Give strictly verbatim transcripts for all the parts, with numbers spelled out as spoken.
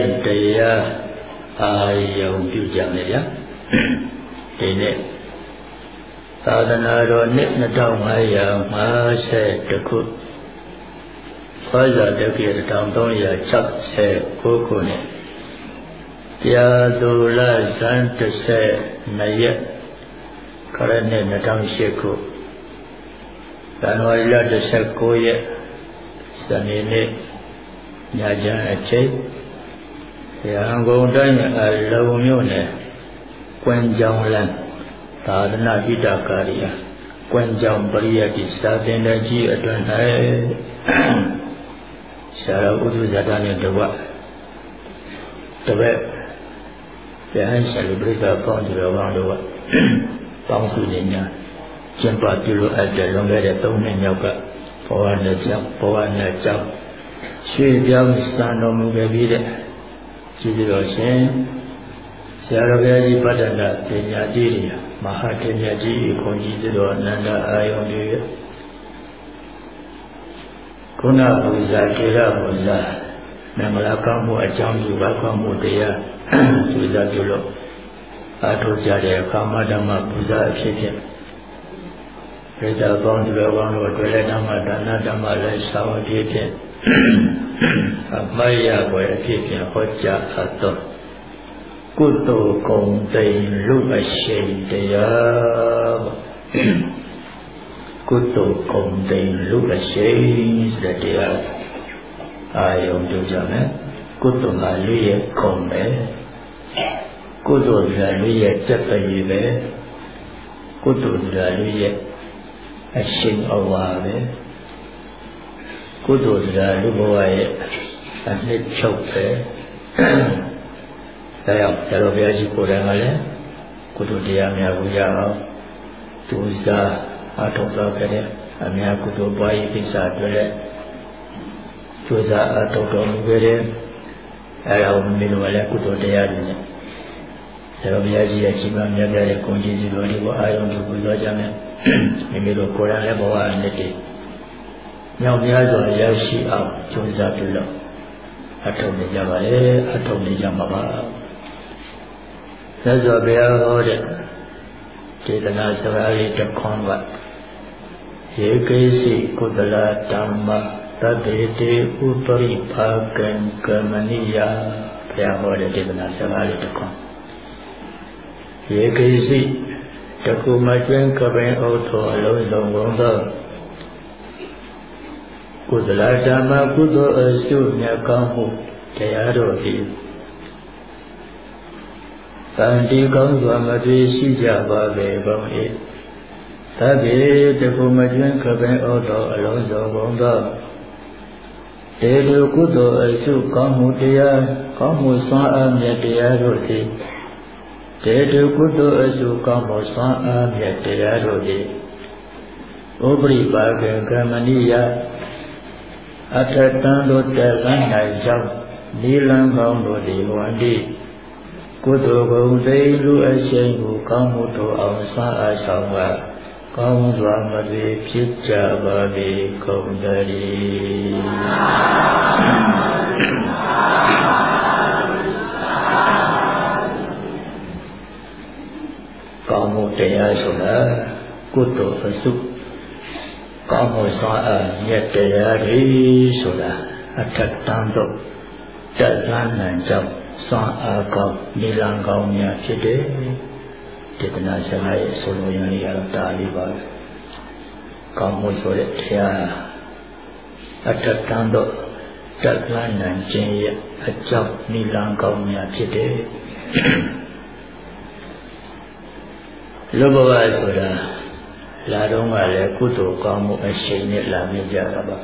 တရားအာယုံပြုကြမယ်ဗျာဒီနေ့သာသနာတော်နှစ်နှစ်ထောင်ငါးရာငါးဆယ်တစ်ခုခေါ်စာတက္ကရာတစ်ထောင်သုံးရာ၆ဆယ်ကိုးခုနှစ်ပြာသူလဇန်တစ်ဆယ်နှစ်ရက်ခရစ်နှစ်နှစ်ထောင်ရှစ်ခုဇန်နဝါရီလတစ်ဆယ်ကိုးရက်စနေနေ့ညချမ်းအချိန်ရဟန်းကုန်တိုင်းအလုံးမြို့နယ်ကွမ်ကြောင်လန်းသာသနာ့ဣဒ္ဓကာရီယာကွမ်ကြောင်ပရိယတ်တိစာသင်တကြီးအတွင်၌ဆရာတော်ဥဒ္ဓဇာတနဲ့တဝတပည့်ရဟန်းဆရာပရိသတ်ပေါင်းသူတော်ကောင်းတို့ကပေါင်းစုနေများကျင့်ပပြုလို့အပ်တဲ့လွန်ခဲ့တဲ့သုံးနှစ်မြောက်ကဘဝနဲ့ကြောင့်ဘဝနဲ့ကြောင့်ရွှေပြောင်းစံတော်မူခဲ့ပြီးတဲ့ကြည်တော်ရှင်ဆရာတော်ဘုရားကြီးပတ္တနာပညာကြီးမဟာထေမြတ်ကြီးခွန်ကြီးတော်အနန္တအာယုန်တွေခုနပူဇာထေရပူဇာနမလာကောင်းမှုအကြောင်းပြုပါကောင်းမှုတရားပူဇာပြုလို့အားထုတ်ကြတဲ့အခါမှာဓမ္မပူဇာအဖြစ်ဖြင့်ပြိဿပေါင်းသူတော်ကောင်းတို့တွေ့တဲ့ဓမ္မဒါနဓမ္မလည်းဆောင်အဖြစ်ဖြင့်အမယဘွယ်အဖြစ်ဖြင့်ဟောကြားအပ်သောကုသိုလ်ဂုဏ်သိမ်လူအရှိန်တရားကုသိုလ်ဂုဏ်သိမ်လူအရှိန်ဆိုတဲ့တရားအာယုံပြုကြမယ်ကုသိုလ်ကလူရဲ့ဂုဏ်ပဲကုသိုလ်ကလူရဲ့စက်ပရည်ပဲကုသိုလ်ကလူရဲ့အရှိန်အဝါပဲကုသိုလ်တရားလူဘဝရဲ့အနှစ်ချုပ်ပဲဒါကြောင့်ဆရာတော်ဘုရားကြီးကိုယ်တိုင်ကလည်းကုသိုလ်တရားများကိုရအောင်သူစားအထောက်တော်ခဲ့တဲ့အများကုသိုလ်ပွားရေးကိစ္စတွေလည်းသူစားအထောက်တော်မူခဲ့တဲ့အဲဒါကိုမင်းတို့လည်းကုသိုလ်တရားတွေနဲ့ဆရာတော်ဘုရားကြီးရဲ့ကြီးမားမြတ်တဲ့ဂုဏ်ကြီးတော်တွေကိုအာရုံပြုပူဇော်ကြမယ်မိမိတို့ကိုယ်တိုင်လည်းဘဝအနှစ်တွေမြောက်များစွာရရှိအောင်ကြိုးစားပြုလို့အထောက်နေကြပါလေအထောက်နေကြမှာပါသက်စွာဘုရားဟောတဲ့ဒေသနာစကားလေးတစ်ခွန်းကယေကိစီကုသလဓမ္မသတ္တေတေဥပရိဖာကံကမဏိယဘုရားဟောတဲ့ဒေသနာစကားလေးတစ်ခွန်းယေကိစီတကုမကျွင်းကပင်ဥထောအလုံးစုံကုန်သောကုသလဓမ္မကုသိုလ်အစုမြတ်ကောင်းမှုတရားတော်သည်တန်တီကောင်းစွာမသွေရှိကြပါပေကုန်၏သဗ္ဗေတကုမကျွန်းခပင်ဩတော်အလုံးစုံကုန်သောတေတုကုသိုလ်အစုကောင်းမှုတရားကောင်းမှုစွမ်းအားမြတ်တရားတို့သည်တေတုကုသိုလ်အစုကောင်းမှုစွမ်းအားမြတ်တရားတို့သည်ဥပရိပါကံကမဏိယအထတန်တို့တက်လန်း၌ရောက်နိလန်းကောင်းတို့သည်ဝန္တိကုသိုလ်ဂုဏ်သိလူအရှိန်ကိုကောင်းမှုတို့အောင်စအားဆောင်ကကောင်းစွာမသွေဖြစ်ကြပါပေကုန်တည်းကောင်းမှုတရားဆိုတာကုသိုလ်အစုကောင်းမှုစွမ်းအားမြတ်တရားတွေဆိုတာအထက်တန်းတို့တက်လန်းနိုင်ကြောင်းစွမ်းအားကောင်းနိလန်းကောင်းများဖြစ်တယ်ဒေသနာဆရာရဲ့ဆိုလိုရင်းလေးကတော့ဒါလေးပါပဲကောင်းမှုဆိုတဲ့တရားအထက်တန်းတို့တက်လန်းနိုင်ခြင်းရဲ့အကြောင်းနိလန်းကောင်းများဖြစ်တယ်လူဘဝဆိုတာလာတော့ကလည်းကုသိုလ်ကောင်းမှုအရှိန်နဲ့လာမြင်ကြတာပါ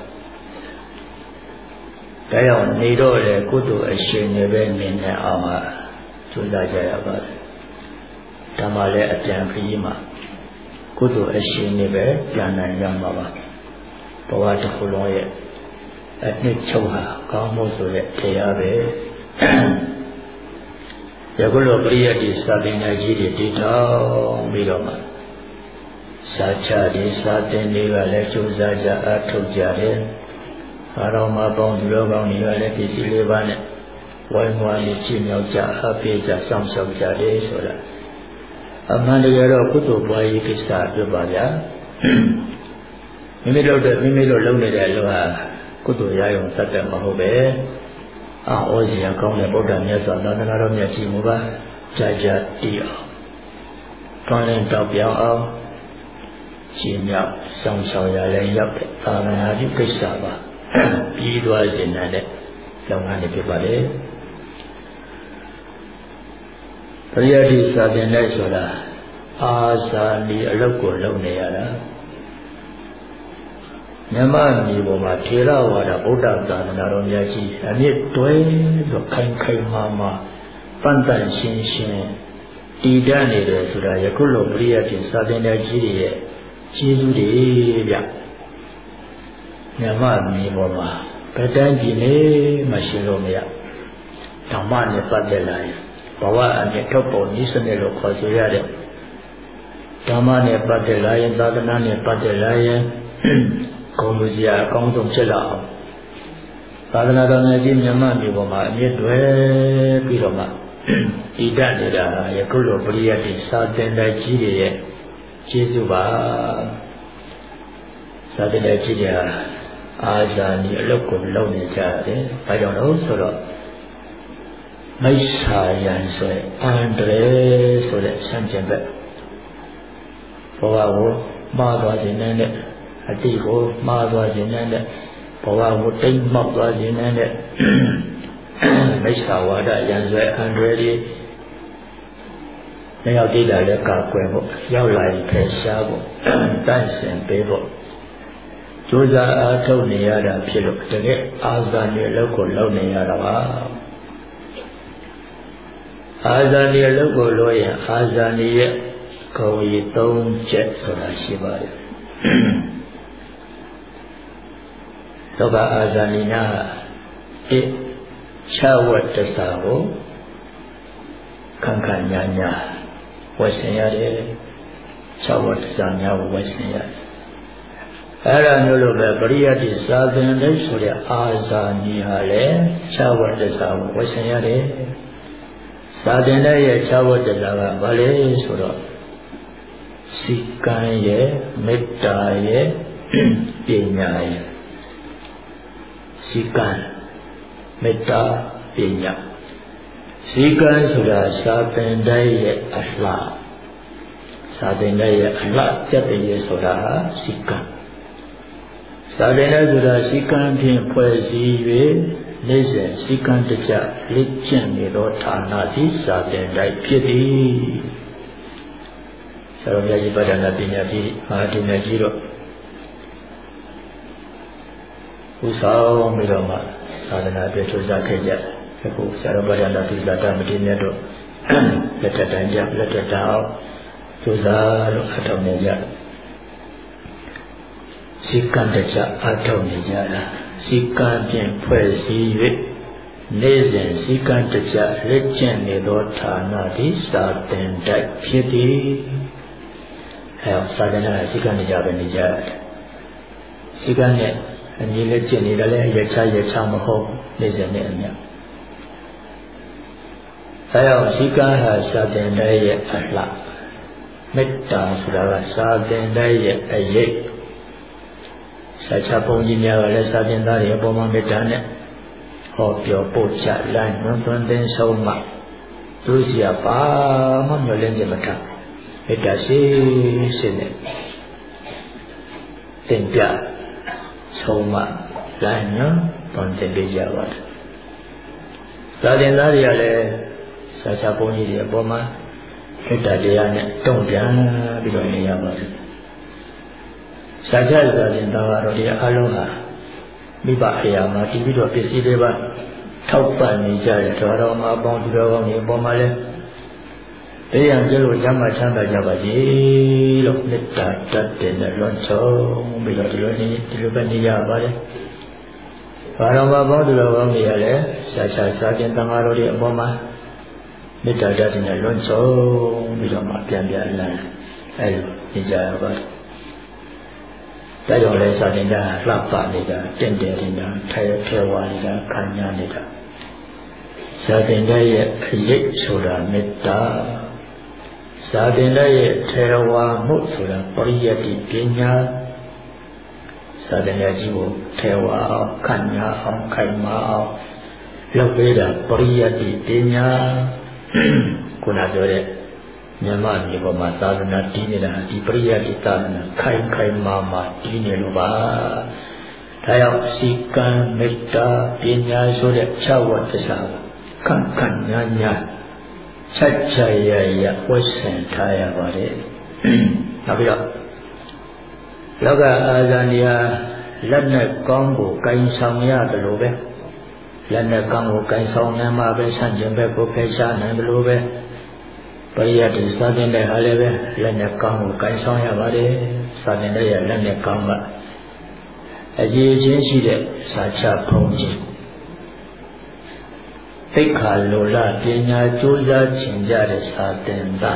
ဒါကြောင့်နေတော့လေကုသိုလ်အရှိန်နဲ့ပဲနေနေအောင်ဟာကြိုးစားကြရပါတယ်ဒါမှလည်းအပြန်ခရီးမှာကုသိုလ်အရှိန်နဲ့ပဲပြန်နိုင်ကြမှာပါဘဝတစ်ခုလုံးရဲ့အနှစ်ချုပ်ဟာကောင်းမှုဆိုတဲ့တရားပဲယခုလိုပရိယတ်ဒီစာပညာကြီးတွေတည်ထောင်ပြီးတော့မှစာချဒီစာသင်တွေကလည်းကြိုးစားကြအားထုတ်ကြတယ်။အားတော်မှာပေါင်းသူတော်ကောင်းတွေကလည်းပစ္စည်းလေးပါးနဲ့ဝိုင်းဝန်းကြည်မြောက်ကြအပေးကြစောင့်ရှောက်ကြတယ်ဆိုတာအမှန်တကယ်တော့ကုသိုလ်ပွားရေးကိစ္စဖြစ်ပါဗျာမိမိတို့တဲ့မိမိတို့လုပ်နေတဲ့အလုပ်ဟာကုသိုလ်ရရုံသတ်တယ်မဟုတ်ပဲအာဩဇီယကောင်းတဲ့ဗုဒ္ဓမြတ်စွာဘုရားတော်မြတ်ကြီးမူပါကြာကြာတည်အောင်ကောင်းတဲ့တောက်ပြောင်းအောင်ရှင်မြောက်ဆောင်ဆောင်ရလဲရောက်တဲ့သာသနာ့ကိစ္စပါပြီးသွားစေနိုင်တဲ့လုပ်ငန်းတွေဖြစ်ပါလေပရိယတ္တိစာသင်တဲ့ဆိုတာအာဇာနည်အလုပ်ကိုလုပ်နေရတာမြမမျိုးပေါ်မှာထေရဝါဒဗုဒ္ဓသာသနာတော်များကြီးအမြင့်တွဲလို့ခိုင်ခိုင်မာမာပန့်တန်ရှင်းရှင်းတည်တတ်နေတယ်ဆိုတာယခုလိုပရိယတ္တိစာသင်တဲ့ကြီးတွေရဲ့ကျေးဇူးတွေဗျမြမမျိုးပေါ်မှာဘယ်တိုင်းပြည်နေမှရှင်းလို့မရဓမ္မနဲ့ပတ်သက်လာရင်ဘဝအမြင့်ထုတ်ပေါ်နည်းစနစ်လို့ခေါ်ဆိုရတဲ့ဓမ္မနဲ့ပတ်သက်လာရင်သာသနာနဲ့ပတ်သက်လာရင်ကောင်းမှုစရာအကောင်းဆုံးဖြစ်လာအောင်သာသနာတော်များကြီးမြတ်မျိုးပေါ်မှာအမြင့်တွဲပြီးတော့မှဤတတ်နေတာယခုလိုပရိယတ္တိစာသင်တဲ့ကြီးတွေရဲ့ကျေးဇူးပါစာသင်တဲ့ကြီးတွေဟာအာဇာနည်အလုပ်ကိုလုပ်နေကြတယ်။ဘာကြောင့်လဲဆိုတော့မိစ္ဆာယံဆိုတဲ့အန္တရာယ်ဆိုတဲ့ဆန့်ကျင်ဘက်ဘဝကိုမှားသွားခြင်းနဲ့အတိကိုမှားသွားခြင်းနဲ့ဘဝကိုတိမ်မောက်သွားခြင်းနဲ့မိစ္ဆာဝါဒယံဆိုတဲ့အန္တရာယ်ကြီးရောက်တိတာလည်းကာကွယ်ဖို့ရောက်လာရင်ဖယ်ရှားဖို့တန့်စင်ပေးဖို့ကြိုးစားအားထုတ်နေရတာဖြစ်လို့တကယ်အာဇာနည်အလုပ်ကိုလုပ်နေရတာပါအာဇာနည်အလုပ်ကိုလုပ်ရင်အာဇာနည်ရဲ့ဂုဏ်ရည်သုံးချက်ဆိုတာရှိပါတယ်တော့ကအာဇာနည်နာအချဝတ္တစာကိုခံခံညာညာဝတ်ဆင်ရတယ်ချဝတ္တစာများကိုဝတ်ဆင်ရတယ်အဲ့ဒါမျိုးလိုပဲပရိယတ္တိစာသင်တဲ့ဆိုတဲ့အာဇာနည်ဟာလည်းချဝတ္တစာကိုဝတ်ဆင်ရတယ်စာသင်တဲ့ရဲ့ချဝတ္တစာကဘာလဲဆိုတော့စိတ်ကံရဲ့မေတ္တာရဲ့ပညာရဲ့စိတ်ကံမေတ္တာပညာစိတ်ကံဆိုတာစာသင်တဲ့ရဲ့အလှစာသင်တဲ့ရဲ့အလှစက်တည်းဆိုတာစိတ်ကံစာသင်တဲ့ဆိုတာစိတ်ကံဖြင့်ဖွဲ့စည်း၍နေ့စဉ်စိတ်ကံတကြလေ့ကျင့်နေသောဌာနသည်စာသင်တဲ့ဖြစ်သည်ဆရာတော်မြတ်ကြီးဗဒ္ဒနာပညာကြီးမဟာဒီနယ်ကြီးတော့ဥဆောင်ပြီးတော့မှသာသနာ့အတွက်ထူးခြားခဲ့ကြအခုဆရာတော်ဗဒ္ဒနာပိဇာတမတိမြတ်တို့လက်ထက်တန်းကြလက်ထက်တန်းအောင်ထူးခြားလို့အထောက်နေကြစိတ်ကံတကြအထောက်နေကြတာစိတ်ကံဖြင့်ဖွဲ့စည်း၍နေ့စဉ်စိတ်ကံတကြလက်ကျင့်နေသောဌာနသည်စာသင်တိုက်ဖြစ်သည်အဲစာသင်တဲ့စိတ်ကံတကြပဲနေကြတယ်စိတ်ကံနဲ့အညီလက်ကျင့်နေတယ်လည်းရချရချမဟုတ်နေ့စဉ်နဲ့အမြတ်အဲအောင်စိတ်ကံဟာစာသင်တဲ့ရဲ့အလှမေတ္တာဆိုတာကစာသင်တဲ့ရဲ့အရေးစာချပုံကြီးများကလည်းစာသင်သားတွေအပေါ်မှာမေတ္တာနဲ့ဟောပြောပို့ချလမ်းနှွန်းသွင်းသင်ဆုံးမှသူစီကဘာမှမျှော်လင့်ချက်မထားမေတ္တာရှိရှိနဲ့သင်ပြဆုံးမှလမ်းနှွန်းသွင်းသင်ပေးကြပါတယ်စာသင်သားတွေကလည်းစာချပုံကြီးတွေအပေါ်မှာမေတ္တာတရားနဲ့တုံ့ပြန်ပြီးတော့နေရပါတယ်စာချစာသင်သားကတော့ဒီအလုံးဟာမိဘအရာမှာတည်ပြီးတော့ပစ္စည်းတွေပါထောက်ပံ့နေကြတယ်တော်တော်မှာပေါင်းသူတော်ကောင်းတွေအပေါ်မှာလဲတရားကျလို့ကျမ်းမှာချမ်းသာကြပါစေလို့မေတ္တာတတ်တဲ့နဲ့လွန်ဆုံးပြီးတော့ဒီလိုနေဒီလိုပဲနေရပါတယ်ဘာတော်မှာပေါင်းသူတော်ကောင်းတွေရလဲစာချစာသင်သံဃာတော်တွေအပေါ်မှာမေတ္တာတတ်တဲ့နဲ့လွန်ဆုံးပြီးတော့မှပြန်ပြန်လာအဲလိုနေကြရပါတယ်ဒါကြောင့်လဲစာသင်တာလှပနေတာတင့်တယ်နေတာထဲထဲဝါနေတာခံညာနေတာစစာသင်တဲ့ရဲ့အရေးဆိုတာမေတ္တာစာသင်တဲ့ရဲ့ထေရဝါမှုဆိုတာပရိယတ္တိပညာစာသင်တဲ့ကြီးကိုထေရဝါအောင်ခန့်ညာအောင်ခိုင်မာအောင်လုပ်ပေးတာပရိယတ္တိပညာခုနပြောတဲ့မြန်မာပြည်ပေါ်မှာသာသနာတည်နေတာဒီပရိယတ္တိသာသနာခိုင်ခိုင်မာမာတည်နေလို့ပါဒါကြောင့်စီကံမေတ္တာပညာဆိုတဲ့ခြောက်ဝတ္တစာခန့်ခန့်ညာညာချက်ချရရဝတ်ဆင်ထားရပါတယ်နောက်ပြီးတော့လောကအာဇာနိယလက်နဲ့ကောင်းကိုကင်ဆောင်ရတယ်လို့ပဲလက်နဲ့ကောင်းကိုကင်ဆောင်နေမှာပဲဆန့်ကျင်ဘက်ကိုဖယ်ရှားနိုင်တယ်လို့ပဲပရိယတ္တိစာသင်တဲ့ဟာလည်းပဲလက်နဲ့ကောင်းကိုကင်ဆောင်ရပါတယ်စာသင်တဲ့ရလက်နဲ့ကောင်းကအရေးချင်းရှိတဲ့စာချဖုံးခြင်းသိက္ခာလိုလားပညာကြိုးစားခြင်းကြတဲ့စာသင်တာ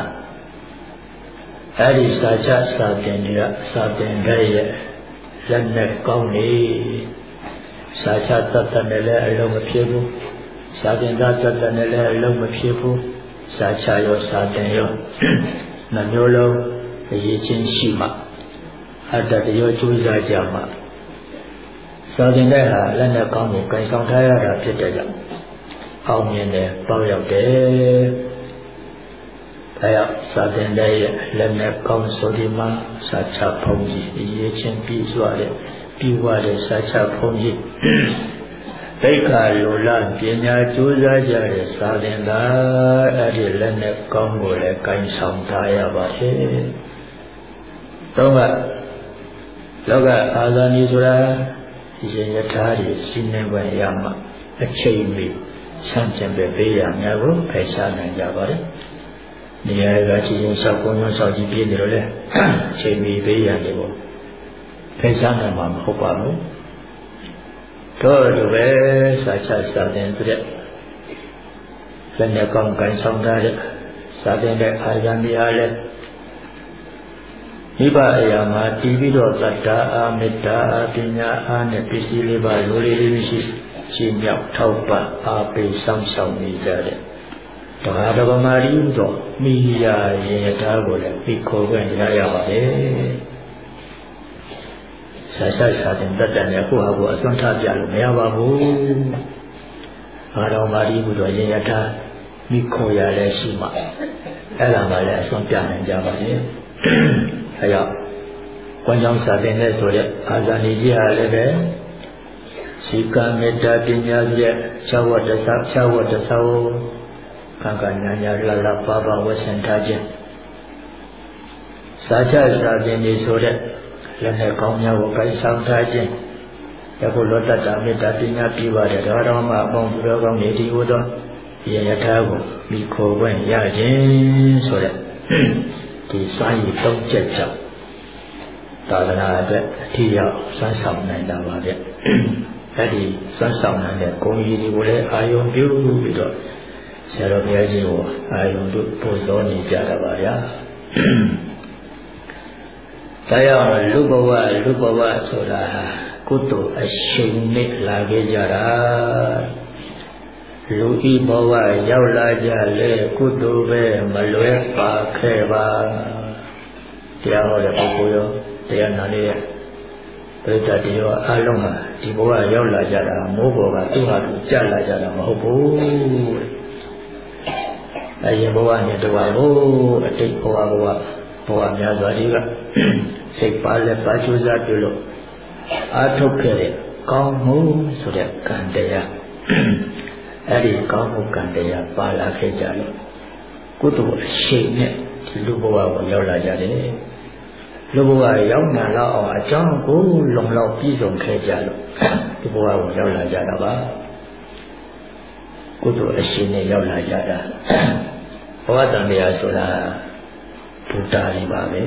အဲဒီစာချစာသင်တွေကစာသင်တဲ့ရဲ့လက်နဲ့ကောင်းနေစာချတတ်တဲ့လည်းအလုံးမဖြစ်ဘူးစာသင်တာတတ်တဲ့လည်းအလုံးမဖြစ်ဘူးစာချရောစာသင်ရောနှမျိုးလုံးအရေးချင်းရှိမှအတ္တတရောကြိုးစားကြမှစာသင်တဲ့ဟာလက်နဲ့ကောင်းကိုကင်ဆောင်ထားရတာဖြစ်တဲ့ကြောင့်အောင်မြင်တယ်ပေါက်ရောက်တယ်ဒါကြောင့်စာသင်တဲ့လက်နဲ့ကောင်းဆိုဒီမှာစာချဖုံးကြီးအရေးချင်းပြီးစွာတဲ့ပြီးွားတဲ့စာချဖုံးကြီးဒိဋ္ဌာလိုလားပညာကြိုးစားကြတဲ့စာသင်တာအဲ့ဒီလက်နဲ့ကောင်းကိုလည်းကင်ဆောင်ထားရပါတယ်သုံးကလောကအာဇာနည်ဆိုတာရှင်ယထာတွေရှင်းနေပွဲရမှာအချိန်မီဆန့်ကျင်ပဲပေးရများကိုဖယ်ရှားနိုင်ကြပါတယ်။နေရာကချင်းချင်းဆောက်ကုန်းဆောက်ကြည့်ပြနေလို့လေအချိန်မီပေးရတယ်ပေါ့ဖယ်ရှားနိုင်မှာမဟုတ်ပါဘူး။တော့လိုပဲစာချစာသင်တဲ့လက်နဲ့ကောင်းကန်ဆောင်ထားတဲ့စာသင်တဲ့အာဇာနည်အားလည်းမိဘအရာမှာတည်ပြီးတော့သတ္တာအာမေတ္တာပညာအားနဲ့ပစ္စည်းလေးပါလိုလေးလေးရှိရှိမြောက်ထောက်ပံ့အားပေးဆောင်ဆောင်နေကြတဲ့တခါတကမာရီတော့မိယာရေသားကိုလည်းပြီးခေါ်ခွင့်ရရပါတယ်ဆာဆာဆာတဲ့တတ်တယ်နဲ့ကိုယ့်ဟာကိုယ်အစွမ်းထပြလို့မရပါဘူးဘာတော်မာရီဘူးတော့ရေရသားမိခေါ်ရလဲရှိမှအဲ့ဒါမှလည်းအစွမ်းပြနိုင်ကြပါလေအဲကြောင့်ကွန်ကြောင့်စာသင်တဲ့ဆိုတဲ့အာဇာနည်ကြီးဟာလည်းပဲစီကံမေတ္တာပညာရဲ့ခြောက်ဝတ္တသခြောက်ဝတ္တသောကံကညာညာလလပါပါဝဆင်ထားခြင်းစာချစာသင်နေဆိုတဲ့လက်နဲ့ကောင်းများကိုကိုင်ဆောင်ထားခြင်းယခုလောတ္တတာမေတ္တာပညာပြီးပါတယ်ဒါတော်မှအပေါင်းသူတော်ကောင်းနေဒီဟူသောယယထာကိုမိခေါ်ခွင့်ရခြင်းဆိုတဲ့ဒီစာရည်သုံးချက်ကြောင့်သာသနာအတွက်အထီးရောက်ဆွမ်းဆောင်နိုင်တာပါဗျအဲ့ဒီဆွမ်းဆောင်နိုင်တဲ့ဂုဏ်ကြီးတွေကိုလည်းအာယုံပြုပြီးတော့ဆရာတော်ဘုရားကြီးကိုအာယုံတို့ပို့စောနေကြတာပါဗျာဒါကြောင့်လူဘဝလူဘဝဆိုတာကုသိုလ်အရှိန်နဲ့လာခဲ့ကြတာလူဤဘဝရောက်လာကြလေကုသိုလ်ပဲမလွဲပါခဲ့ပါတရားဟောတဲ့ပုဂ္ဂိုလ်ရောတရားနာလေးရဲ့ပရိသတ်တွေရောအားလုံးဟာဒီဘဝရောက်လာကြတာမိုးပေါ်ကသူ့ဟာသူကြာလာကြတာမဟုတ်ဘူးအရင်ဘဝနဲ့တဝါကိုအတိတ်ဘဝဘဝဘဝများစွာတွေကစိတ်ပါလက်ပါကြိုးစားပြုလို့အားထုတ်ခဲ့တဲ့ကောင်းမှုဆိုတဲ့ကံတရားအဲ့ဒီကောင်းမှုကံတရားပါလာခဲ့ကြလို့ကုသိုလ်အရှိန်နဲ့ဒီလူဘဝကိုရောက်လာကြတယ်လူဘဝရောက်လာတော့အောင်အကြောင်းကိုလုံလောက်ပြည့်စုံခဲ့ကြလို့ဒီဘဝကိုရောက်လာကြတာပါကုသိုလ်အရှိန်နဲ့ရောက်လာကြတာဘဝတန်တရားဆိုတာဘုဒ္ဓတွေပါပဲ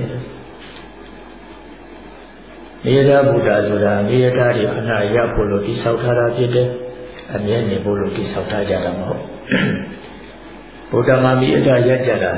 မြေသာဘုရားဆိုတာမြေသာတွေခဏရဖို့လို့တိဆောက်ထားတာဖြစ်တယ်အမြဲနေဖို့လို့တိဆောက်ထားကြတာမဟုတ်ဘုရားမှာမြေသာရကြတာ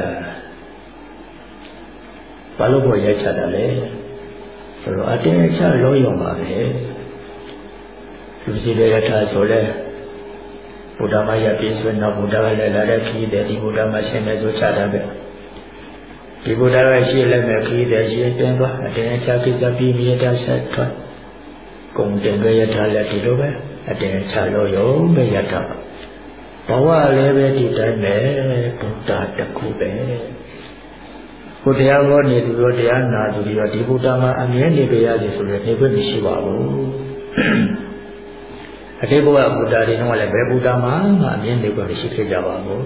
ဘာလို့ကိုရချတာလဲဆိုတော့အတင်းချလုံးရုံပါပဲလူစီရထားဆိုလဲ Buddha Maya Piswa na Buddha Lala Ki de di Buddha Masemezo Chadabe. Di Buddha Rashi Leme Ki de Jemba, Aden Chakizabi Mieta Satwa. Kung Denga Tala Tilobe, Aden Chaloyo Mayata. Bawa Leve di Dame, Buddha Takube. Buddha Goni to Rodiana to the Buddha Amyani Beyazi to the Neighbor Shivabu. A table of Buddha in all a Buddhama, and then they go to Shikajabo.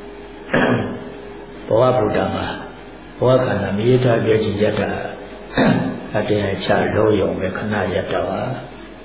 Poa Buddhama, Poakana Mieta Gajiyata, a day a child loyo, Mekana Yatawa.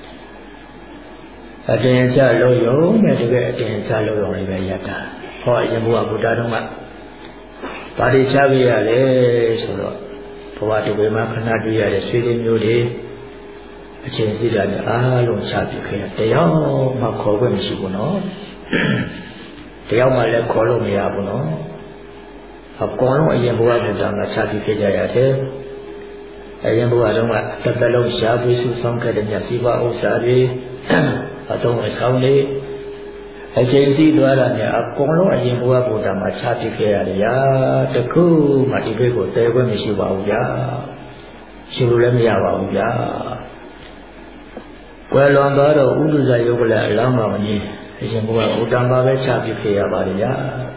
A day a child loyo, Metagay a day a child loyo, Yata. For Yamua Buddha. Padi Chavia, so Poa to Makana, the Sweden New Day. A change did an alone sapi clear. They all my call when she will know. They all my left call me up, no. A corner, a young boy done a sapi figure. A young boy, I don't want the fellow shabby, some kind of Yasiva or Sabi. I don't want Saudi. I can see the other a corner, a young boy put on my sapi figure. Ya, the cool, my people, they were Miss Ya. She will let me out, ya. Well, on the other, Uduza Yoga Lama, is in Udamba Chapi Baria.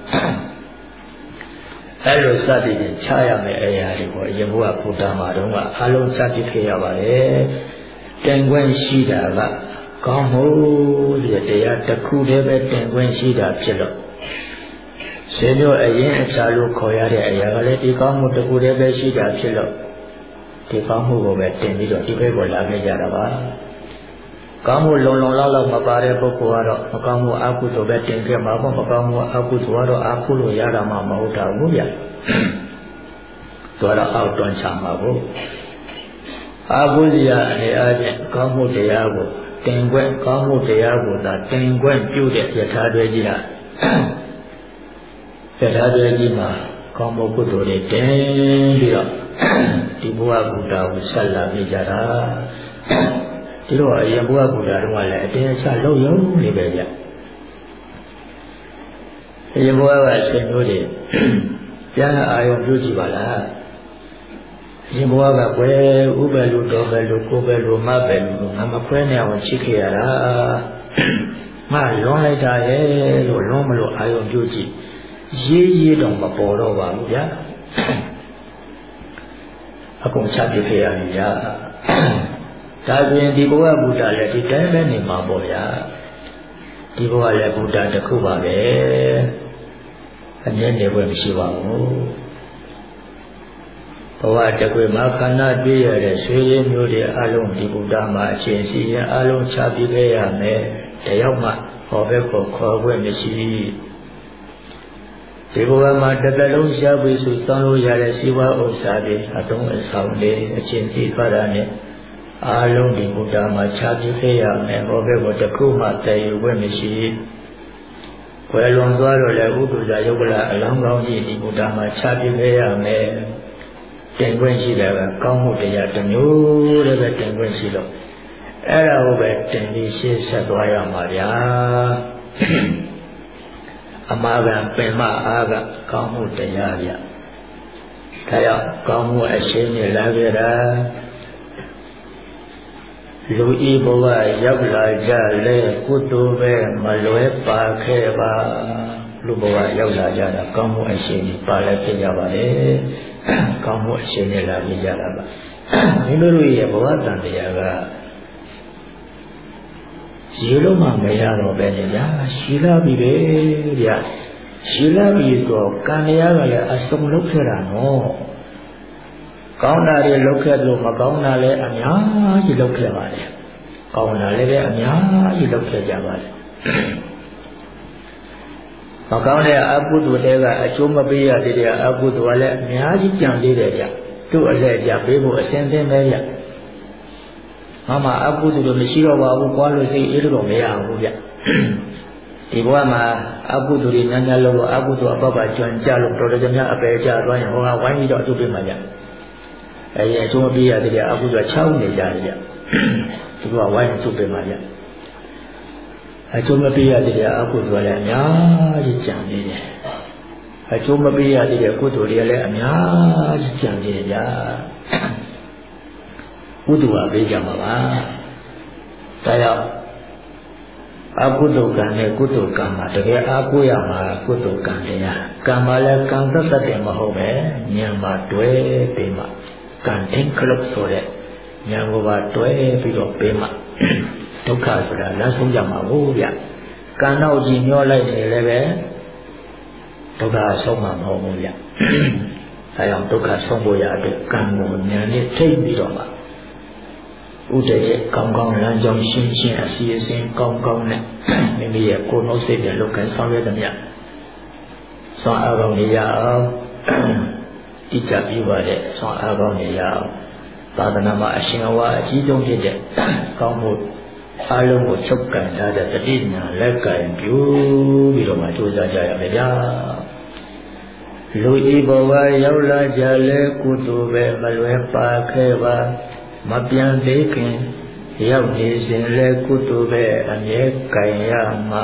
Hello, studied in Chaya, Yamua Putama, Hello, Sati Fayabare. Then when she died, come home, they are the cool debate, and when she died, Chilo. Senor Ayan Chalu Koyade, Ayale, come with the good debate, she died, Chilo. The Kamu over ten million people, Lamajara. Kamu long long la mapare pokuaro, kamu aku to betin ke mama, kamu aku suaro aku lo yara mama uta buya. Tuara auton sama bu. Aku dia ni aje kamu dia bu. Tengwen kamu dia bu ta tengwen piu de yatha dwe ji la. Yatha dwe ji ma kamu ku to de ten pi lo di bua Buddha ku sat la pi jara. You know, I am Buddha, I didn't say low young, Liberia. You know, I said, no, Yana, I am beauty. You know, I wear Ubelu, Dobelu, Kobelu, Mabelu, I'm a friend of Chikiara. My long letter, or normal, I am beauty. Ye, you don't bother, yeah. I come chat with you, yeah. That's when the boy Buddha let it tell me, my boy. The boy let Buddha the Kuba there, and then they went Shiva. Oh, what the Guma cannot be a Sweden, you the alone, the Buddha Machensi, alone Chabigaya, me, the Yama, or Beko, Kogwe, Messi. The Buddha, the Belon Shabu, Sustano Yara Siva, or Sabi, I don't sound a Chensi Parane. Alone the Buddha Machaji and Robert was the Kuma, they women she. Well, on Garo, Uduza Yoga, along on the Buddha Machaji, and then when she never come with the new, the when she looked. Era over ten dishes at Waya Maria Amaga, Pema Aga, come with the Yaria. Kaya, come with a shame, Lavera. Louis Boa Yabla Jale, Kutuve, Maloe Pakeva, Luboa Yabla Jala, Kamu and Shini, Palate Yavale, Kamu and Shini La Villalaba. Nibiru Boa Tandiaga Ziloma Mayano Benilla, Shila Biberia, Shila Bigo, Kanayaga, Astom Lukerano. Kaunare Lokado, Makaunale, Anya, you look at it. Kaunale, Anya, you look at Javale. Makaune Abu, whatever, a Chumabia, did Abu, Wale, Miyaji can did it. To a ledger, people ascend them area. Mama Abu to the Mishiro, Abu Kualo, say, Ilomea, Tiwama, Abu to the Nanalo, Abu to Ababa, John Jalo, Protogena, Abeja, Ryan, why you don't do Maya. I told me that the Abu Chow Nigeria to go away to be Maya. အကျိုးမပေးရတဲ့အကုသိုလ်လည်းအများကြီးကြံနေတယ်အကျိုးမပေးရတဲ့ကုသိုလ်တွေလည်းအများကြီးကြံနေတယ်ဗျာကုသိုလ်ကပေးကြမှာပါဒါကြောင့်အကုသိုလ်ကံနဲ့ကုသိုလ်ကံမှာတကယ်အားကိုးရမှာကုသိုလ်ကံတရားကံမှာလည်းကံသက်သက်တယ်မဟုတ်ပဲဉာဏ်မှာတွဲပေးမှာကံတင်ခလုတ်ဆိုတဲ့ဉာဏ်ကိုပါတွဲပြီးတော့ပေးမှာဒုက္ခဆိုတာလမ်းဆုံးကြမှာဟုတ်ဗျကံတော့ကြည်ညောလိုက်နေလည်းပဲဒုက္ခဆုံးမှာမဟုတ်ဘူးဗျအဲကြောင့်ဒုက္ခဆုံးဖို့ရတဲ့ကံကိုဉာဏ်နဲ့ထိပြီးတော့မှာဥဒ္ဒေချက်ကောင်းကောင်းလမ်းကြောင်းရှင်းရှင်းအစီအစဉ်ကောင်းကောင်းနဲ့မိမိရဲ့ကိုယ်နှုတ်စိတ်နဲ့လုပ်ကိုင်ဆောင်ရွက်သမျှဆွမ်းအားကောင်းနေရအောင်တိကျပြီးပါတဲ့ဆွမ်းအားကောင်းနေရအောင်သာသနာမှာအရှင်အဝါအကြီးဆုံးဖြစ်တဲ့ကောင်းမှုအားလုံးကိုချုပ်ကန်ထားတဲ့တတိညာလက်ကင်ပြုပြီးတော့မှကြိုးစားကြရမယ်ဗျာလူဤဘဝရောက်လာကြလဲကုသိုလ်ပဲမလွယ်ပါခဲ့ပါမပြန်သေးခင်ရောက်နေစဉ်လဲကုသိုလ်ပဲအမြဲကင်ရမှာ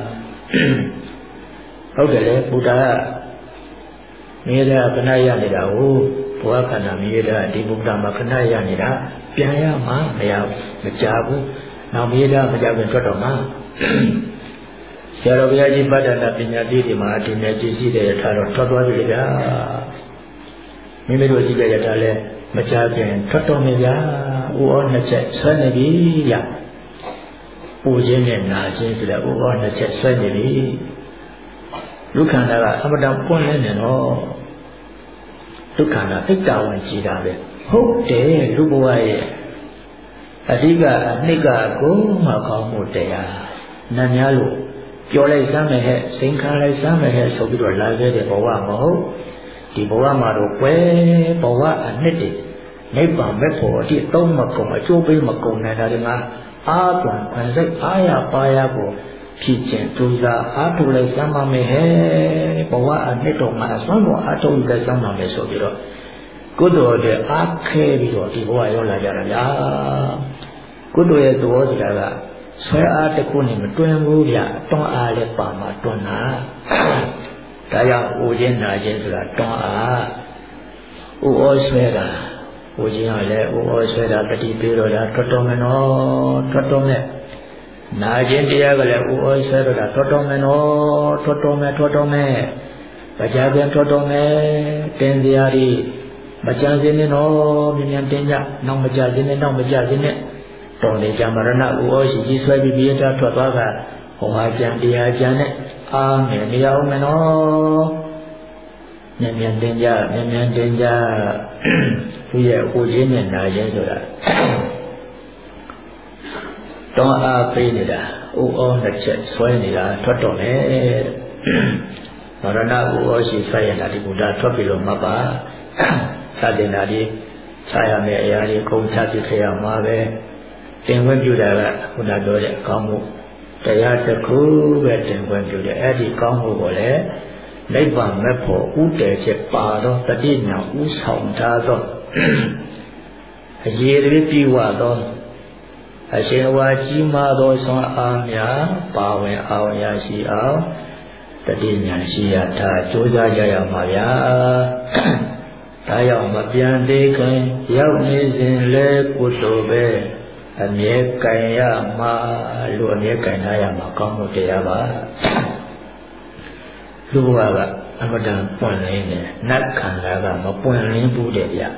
ဟုတ်တယ်လေဘုရားမြေတာခဏရနေတာကိုဘဝခန္ဓာမြေတာဒီဘုရားမှာခဏရနေတာပြန်ရမှာမရမကြဘူးနောက်မြေတာမကြခင်ထွက်တော့မှာဆရာတော်ဘုရားကြီးပဋ္ဌာနာပညာတိဒီမှာဒီနေ့ကြည့်ရှိတဲ့ထားတော့ထွက်သွားပြီဗျာမိမိတို့ကြည့်ကြရတာလဲမကြခင်ထွက်တော်နေဗျာဥဩနှစ်ချက်ဆွဲနေပြီဗျာပူခြင်းနဲ့နာခြင်းဆိုတဲ့ဥဩနှစ်ချက်ဆွဲနေပြီလူခန္ဓာကအမတန်ပွင့်လင်းနေတော့ဒုက္ခနာအိတ်တာဝင်ကြည်တာပဲဟုတ်တယ်လူဘဝရဲ့အဓိကအနှစ်ကကိုမှကောင်းမှုတရားနတ်များလို့ပြောလိုက်စမ်းမယ်ဟဲ့စိန်ခံလိုက်စမ်းမယ်ဟဲ့ဆိုပြီးတော့လာခဲ့တဲ့ဘဝမဟုတ်ဒီဘဝမှာတော့ကွယ်ဘဝအနှစ်တွေနိဗ္ဗာန်မဲ့ဖို့အတိသုံးမကုန်အကျိုးပေးမကုန်နိုင်တာဒီမှာအာသွန်ခွန်စိတ်အာရပါရကိုဖြစ်ခြင်းဒုစားအားထုတ်လိုက်စမ်းပါမယ်ဟဲ့ဘဝအနှစ်တော်မှာအစွမ်းတော်အားထုတ်လိုက်စမ်းပါမယ်ဆိုပြီးတော့ကုသိုလ်တဲ့အားခဲပြီးတော့ဒီဘဝရောက်လာကြတာဗျာကုသိုလ်ရဲ့သဘောဆိုတာကဆွဲအားတစ်ခုနဲ့မတွင်ဘူးဗျတွန်းအားလည်းပါမှာတွန်းတာဒါကြောင့်ဥခြင်းနာခြင်းဆိုတာတွန်းအားဥဩဆွဲတာဥခြင်းကလည်းဥဩဆွဲတာတတိပေးတော့တာထွက်တော်မယ်နော်ထွက်တော်မယ်နာခြင်းတရားကလည်းဥဩဆွဲတော့တာထွက်တော်မယ်နော်ထွက်တော်မယ်ထွက်တော်မယ်ဗကြာပြန်ထွက်တော်မယ်တင်စရာတွေမကြံစင်းနဲ့နော်မြင်မြန်တင်ကြနောက်မကြစင်းနဲ့နောက်မကြစင်းနဲ့တော်နေကြမရဏဥဩရှိကြီးဆွဲပြီးပြည့်တာထွက်သွားကဟောဟာကြံတရားကြံနဲ့အားငယ်မရအောင်မနော်မြင်မြန်တင်ကြမြင်မြန်တင်ကြသူရဲ့ကိုခြင်းနဲ့နာခြင်းဆိုတာတောအားပေးနေတာဥဩနှစ်ချက်ဆွဲနေတာထွက်တော်မယ်မရဏဥဩရှိဆွဲရတာဒီဘုရားထွက်ပြီးလို့မှတ်ပါစတင်တာဒီခြားရမယ့်အရာတွေကုန်ချပြခဲ့ရမှာပဲတင်ခွင့်ပြုတာကဘုရားပြောတဲ့အကောင်းမှုတရားတစ်ခုပဲတင်ခွင့်ပြုတယ်အဲ့ဒီကောင်းမှုကိုလည်းနိဗ္ဗာန်မဲ့ဖို့ဥတည်ချက်ပါတော့တတိညာဥဆောင်ထားသောအရေးတည်းပြီးဝသောအရှင်ဝါကြီးမားသောဆွမ်းအားများပါဝင်အောင်ရရှိအောင်တတိညာရှိရတာကြိုးစားကြရမှာဗျာဒါကြောင့်မပြန်သေးခင်ရောက်နေစဉ်လဲကုသိုလ်ပဲအမြဲကံရမှာလူအမြဲကံရမှာကောင်းမှုတရားပါလူဘဝကအမတန်ပွင့်လင်းတယ်နတ်ခန္ဓာကမပွင့်လင်းဘူးတဲ့ဗျ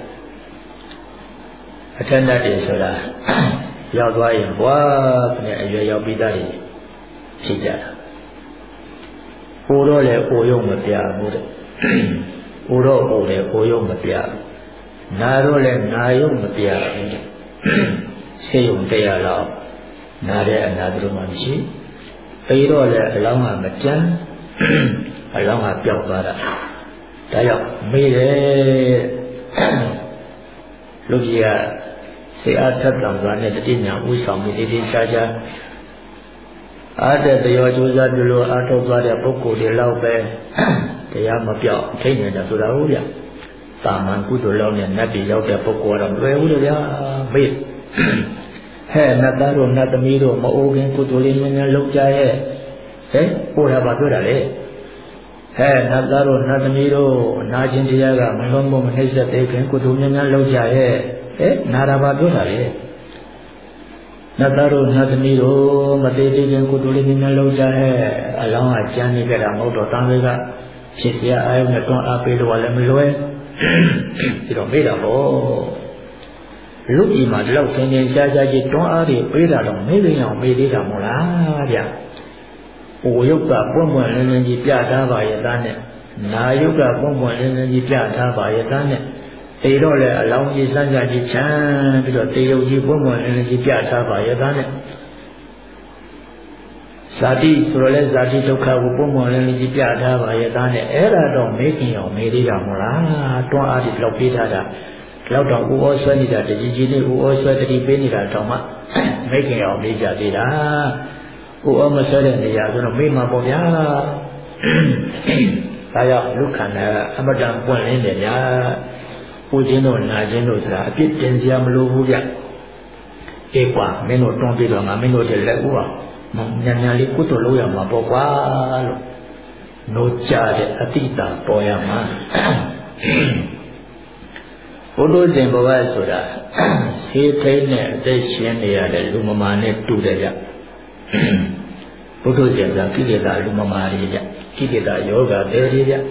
အထက်နတ်တွေဆိုတာရောက်သွားရင်ဘွားနဲ့အရွယ်ရောက်ပြီးသားတွေဖြစ်ကြတာဟိုတော့လေဟိုရုံမပြဘူးတဲ့ဟိုတော့ဟိုလေဟိုရုံမပြနာတော့လေနာရုံမပြဘူးတဲ့ဆေးရုံတရားလောက်နာတဲ့အနာတို့မှမရှိပြီးတော့လေအလောင်းကမကြမ်းအလောင်းကပျောက်သွားတာဒါကြောင့်မေးတယ်လူကြီးကစေအားထက်တောင်စွာနဲ့တတိညာဥဆောင်ပြီးဒီဒီချာချာအားတဲ့တရားကြိုးစားပြုလို့အားထုတ်သွားတဲ့ပုဂ္ဂိုလ်တွေလောက်ပဲတရားမပြောက်ထိတ်နေတာဆိုတာဟုတ်ဗျတာမန်ကုသိုလ်လောက်နဲ့နတ်ပြည်ရောက်တဲ့ပုဂ္ဂိုလ်ကတော့မလွယ်ဘူးလေဗျာမေးဟဲ့နတ်သားတို့နတ်သမီးတို့မအိုးခင်ကုသိုလ်လေးများများလုပ်ကြရဲ့ဟဲ့ပို့တာပါပြောတာလေဟဲ့နတ်သားတို့နတ်သမီးတို့နာခြင်းတရားကမလုံးမမနှိမ့်ဆက်သေးခင်ကုသိုလ်များများလုပ်ကြရဲ့ဟဲ့နာတာပါပြောတာလေနတ်သားတို့နတ်သမီးတို့မသေးသေးခင်ကုသိုလ်လေးများများလုပ်ကြရဲ့အလောင်းကကြမ်းနေကြတာမဟုတ်တော့တန်တွေကဖြစ်စရာအာရုံနဲ့တွန်းအားပေးလို့လည်းမလွယ်ဒီတော့မေးတာပေါ့လူကြီးမှာဒီလောက်သင်္ကြန်ရှားရှားကြီးတွန်းအားတွေပေးတာတော့မေးရင်အောင်မေးသေးတာမို့လားဗျ။ဟိုယုတ်ကပွင့်ပွင့်လင်းလင်းကြီးပြထားပါရဲ့သားနဲ့နာယုတ်ကပွင့်ပွင့်လင်းလင်းကြီးပြထားပါရဲ့သားနဲ့တေတော့လေအလောင်းကြီးစမ်းကြကြီးချမ်းပြီးတော့တေယုတ်ကြီးပွင့်ပွင့်လင်းလင်းကြီးပြထားပါရဲ့သားနဲ့ဇာတိဆိုတော့လေဇာတိဒုက္ခကိုပွင့်ပွင့်လင်းလင်းကြီးပြထားပါရဲ့သားနဲ့အဲ့ဒါတော့မေးခင်အောင်မေးသေးတာမို့လားတွန်းအားတွေလောက်ပေးထားတာလောက်တော့ဥဩဆွဲနေတာတကြီးကြီးလေးဥဩဆွဲတတိပေးနေတာတော့မှမိခင်အောင်မေးကြသေးတာဥဩမဆွဲတဲ့နေရာဆိုတော့မေးမှာပေါ့ဗျာဒါကြောင့်လူခန္ဓာအမတန်ပွင့်လင်းတယ်ဗျာပူခြင်းတို့နာခြင်းတို့ဆိုတာအပြစ်တင်စရာမလိုဘူးဗျအေးကွာမင်းတို့တွန်းပြီးတော့ငါမင်းတို့တည်းလက်ဥအောင်ညံ့ညံ့လေးကုသိုလ်လုပ်ရမှာပေါ့ကွာလို့နိုးကြတဲ့အတိတ်တာပေါ်ရမှာဘုဒ္ဓဇင်ဘဝဆိုတာဆေးထိန်နဲ့အသက်ရှင်နေရတဲ့လူမမာနဲ့တူတယ်ဗျဘုဒ္ဓဇင်ကကိလေသာလူမမာတွေဗျကိလေသာယောဂတွေတွေဗျ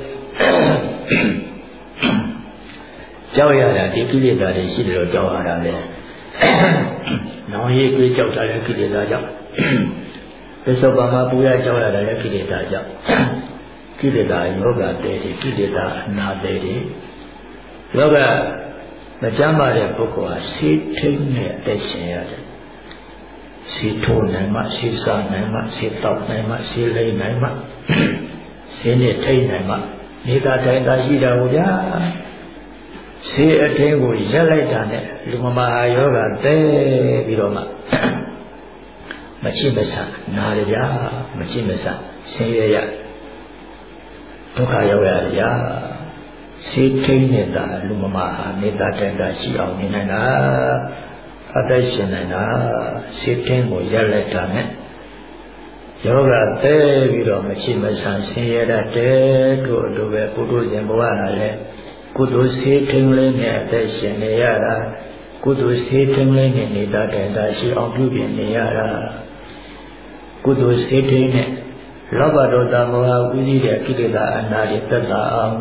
ကြောက်ရတာဒီကိလေသာတွေရှိတယ်လို့ကြောက်ရတာလေနောင်ရေးတွေးကြောက်တာလည်းကိလေသာကြောင့်ပစ္စုပန်မှာပူရကြောက်ရတာလည်းကိလေသာကြောင့်ကိလေသာယောဂတွေတွေကိလေသာအနာတွေတွေယောဂမကြမ်းပါတဲ့ပုဂ္ဂိုလ်ဟာဆေးထိန်နဲ့အသက်ရှင်ရတယ်ဆေးထိုးနိုင်မှဆေးစားနိုင်မှဆေးတောက်နိုင်မှဆေးလိမ့်နိုင်မှဆေးနဲ့ထိန်နိုင်မှနေတာတိုင်းသာရှိတာကိုဗျာဆေးအထင်းကိုရက်လိုက်တာနဲ့လူမမာယောဂတဲပြီးတော့မှမချိမဆာနာရဗျာမချိမဆာဆင်းရဲရဒုက္ခရောက်ရဗျာဆေးထိန်နေတာလူမမာဟာနေတာတိုင်းသာရှိအောင်နေနိုင်တာအသက်ရှင်နိုင်တာဆေးထင်းကိုရက်လိုက်တာနဲ့ယောဂတဲပြီးတော့မချိမဆာဆင်းရဲတတ်တယ်တို့အလိုပဲပုထုဇဉ်ဘဝဟာလည်းကုသိုလ်ဆေးထင်းလေးနဲ့အသက်ရှင်နေရတာကုသိုလ်ဆေးထင်းလေးနဲ့နေတာတိုင်းသာရှိအောင်ပြုပြင်နေရတာကုသိုလ်ဆေးထင်းနဲ့လောဘဒေါသမောဟဥသိတဲ့ကိလေသာအနာတွေသက်သာအောင်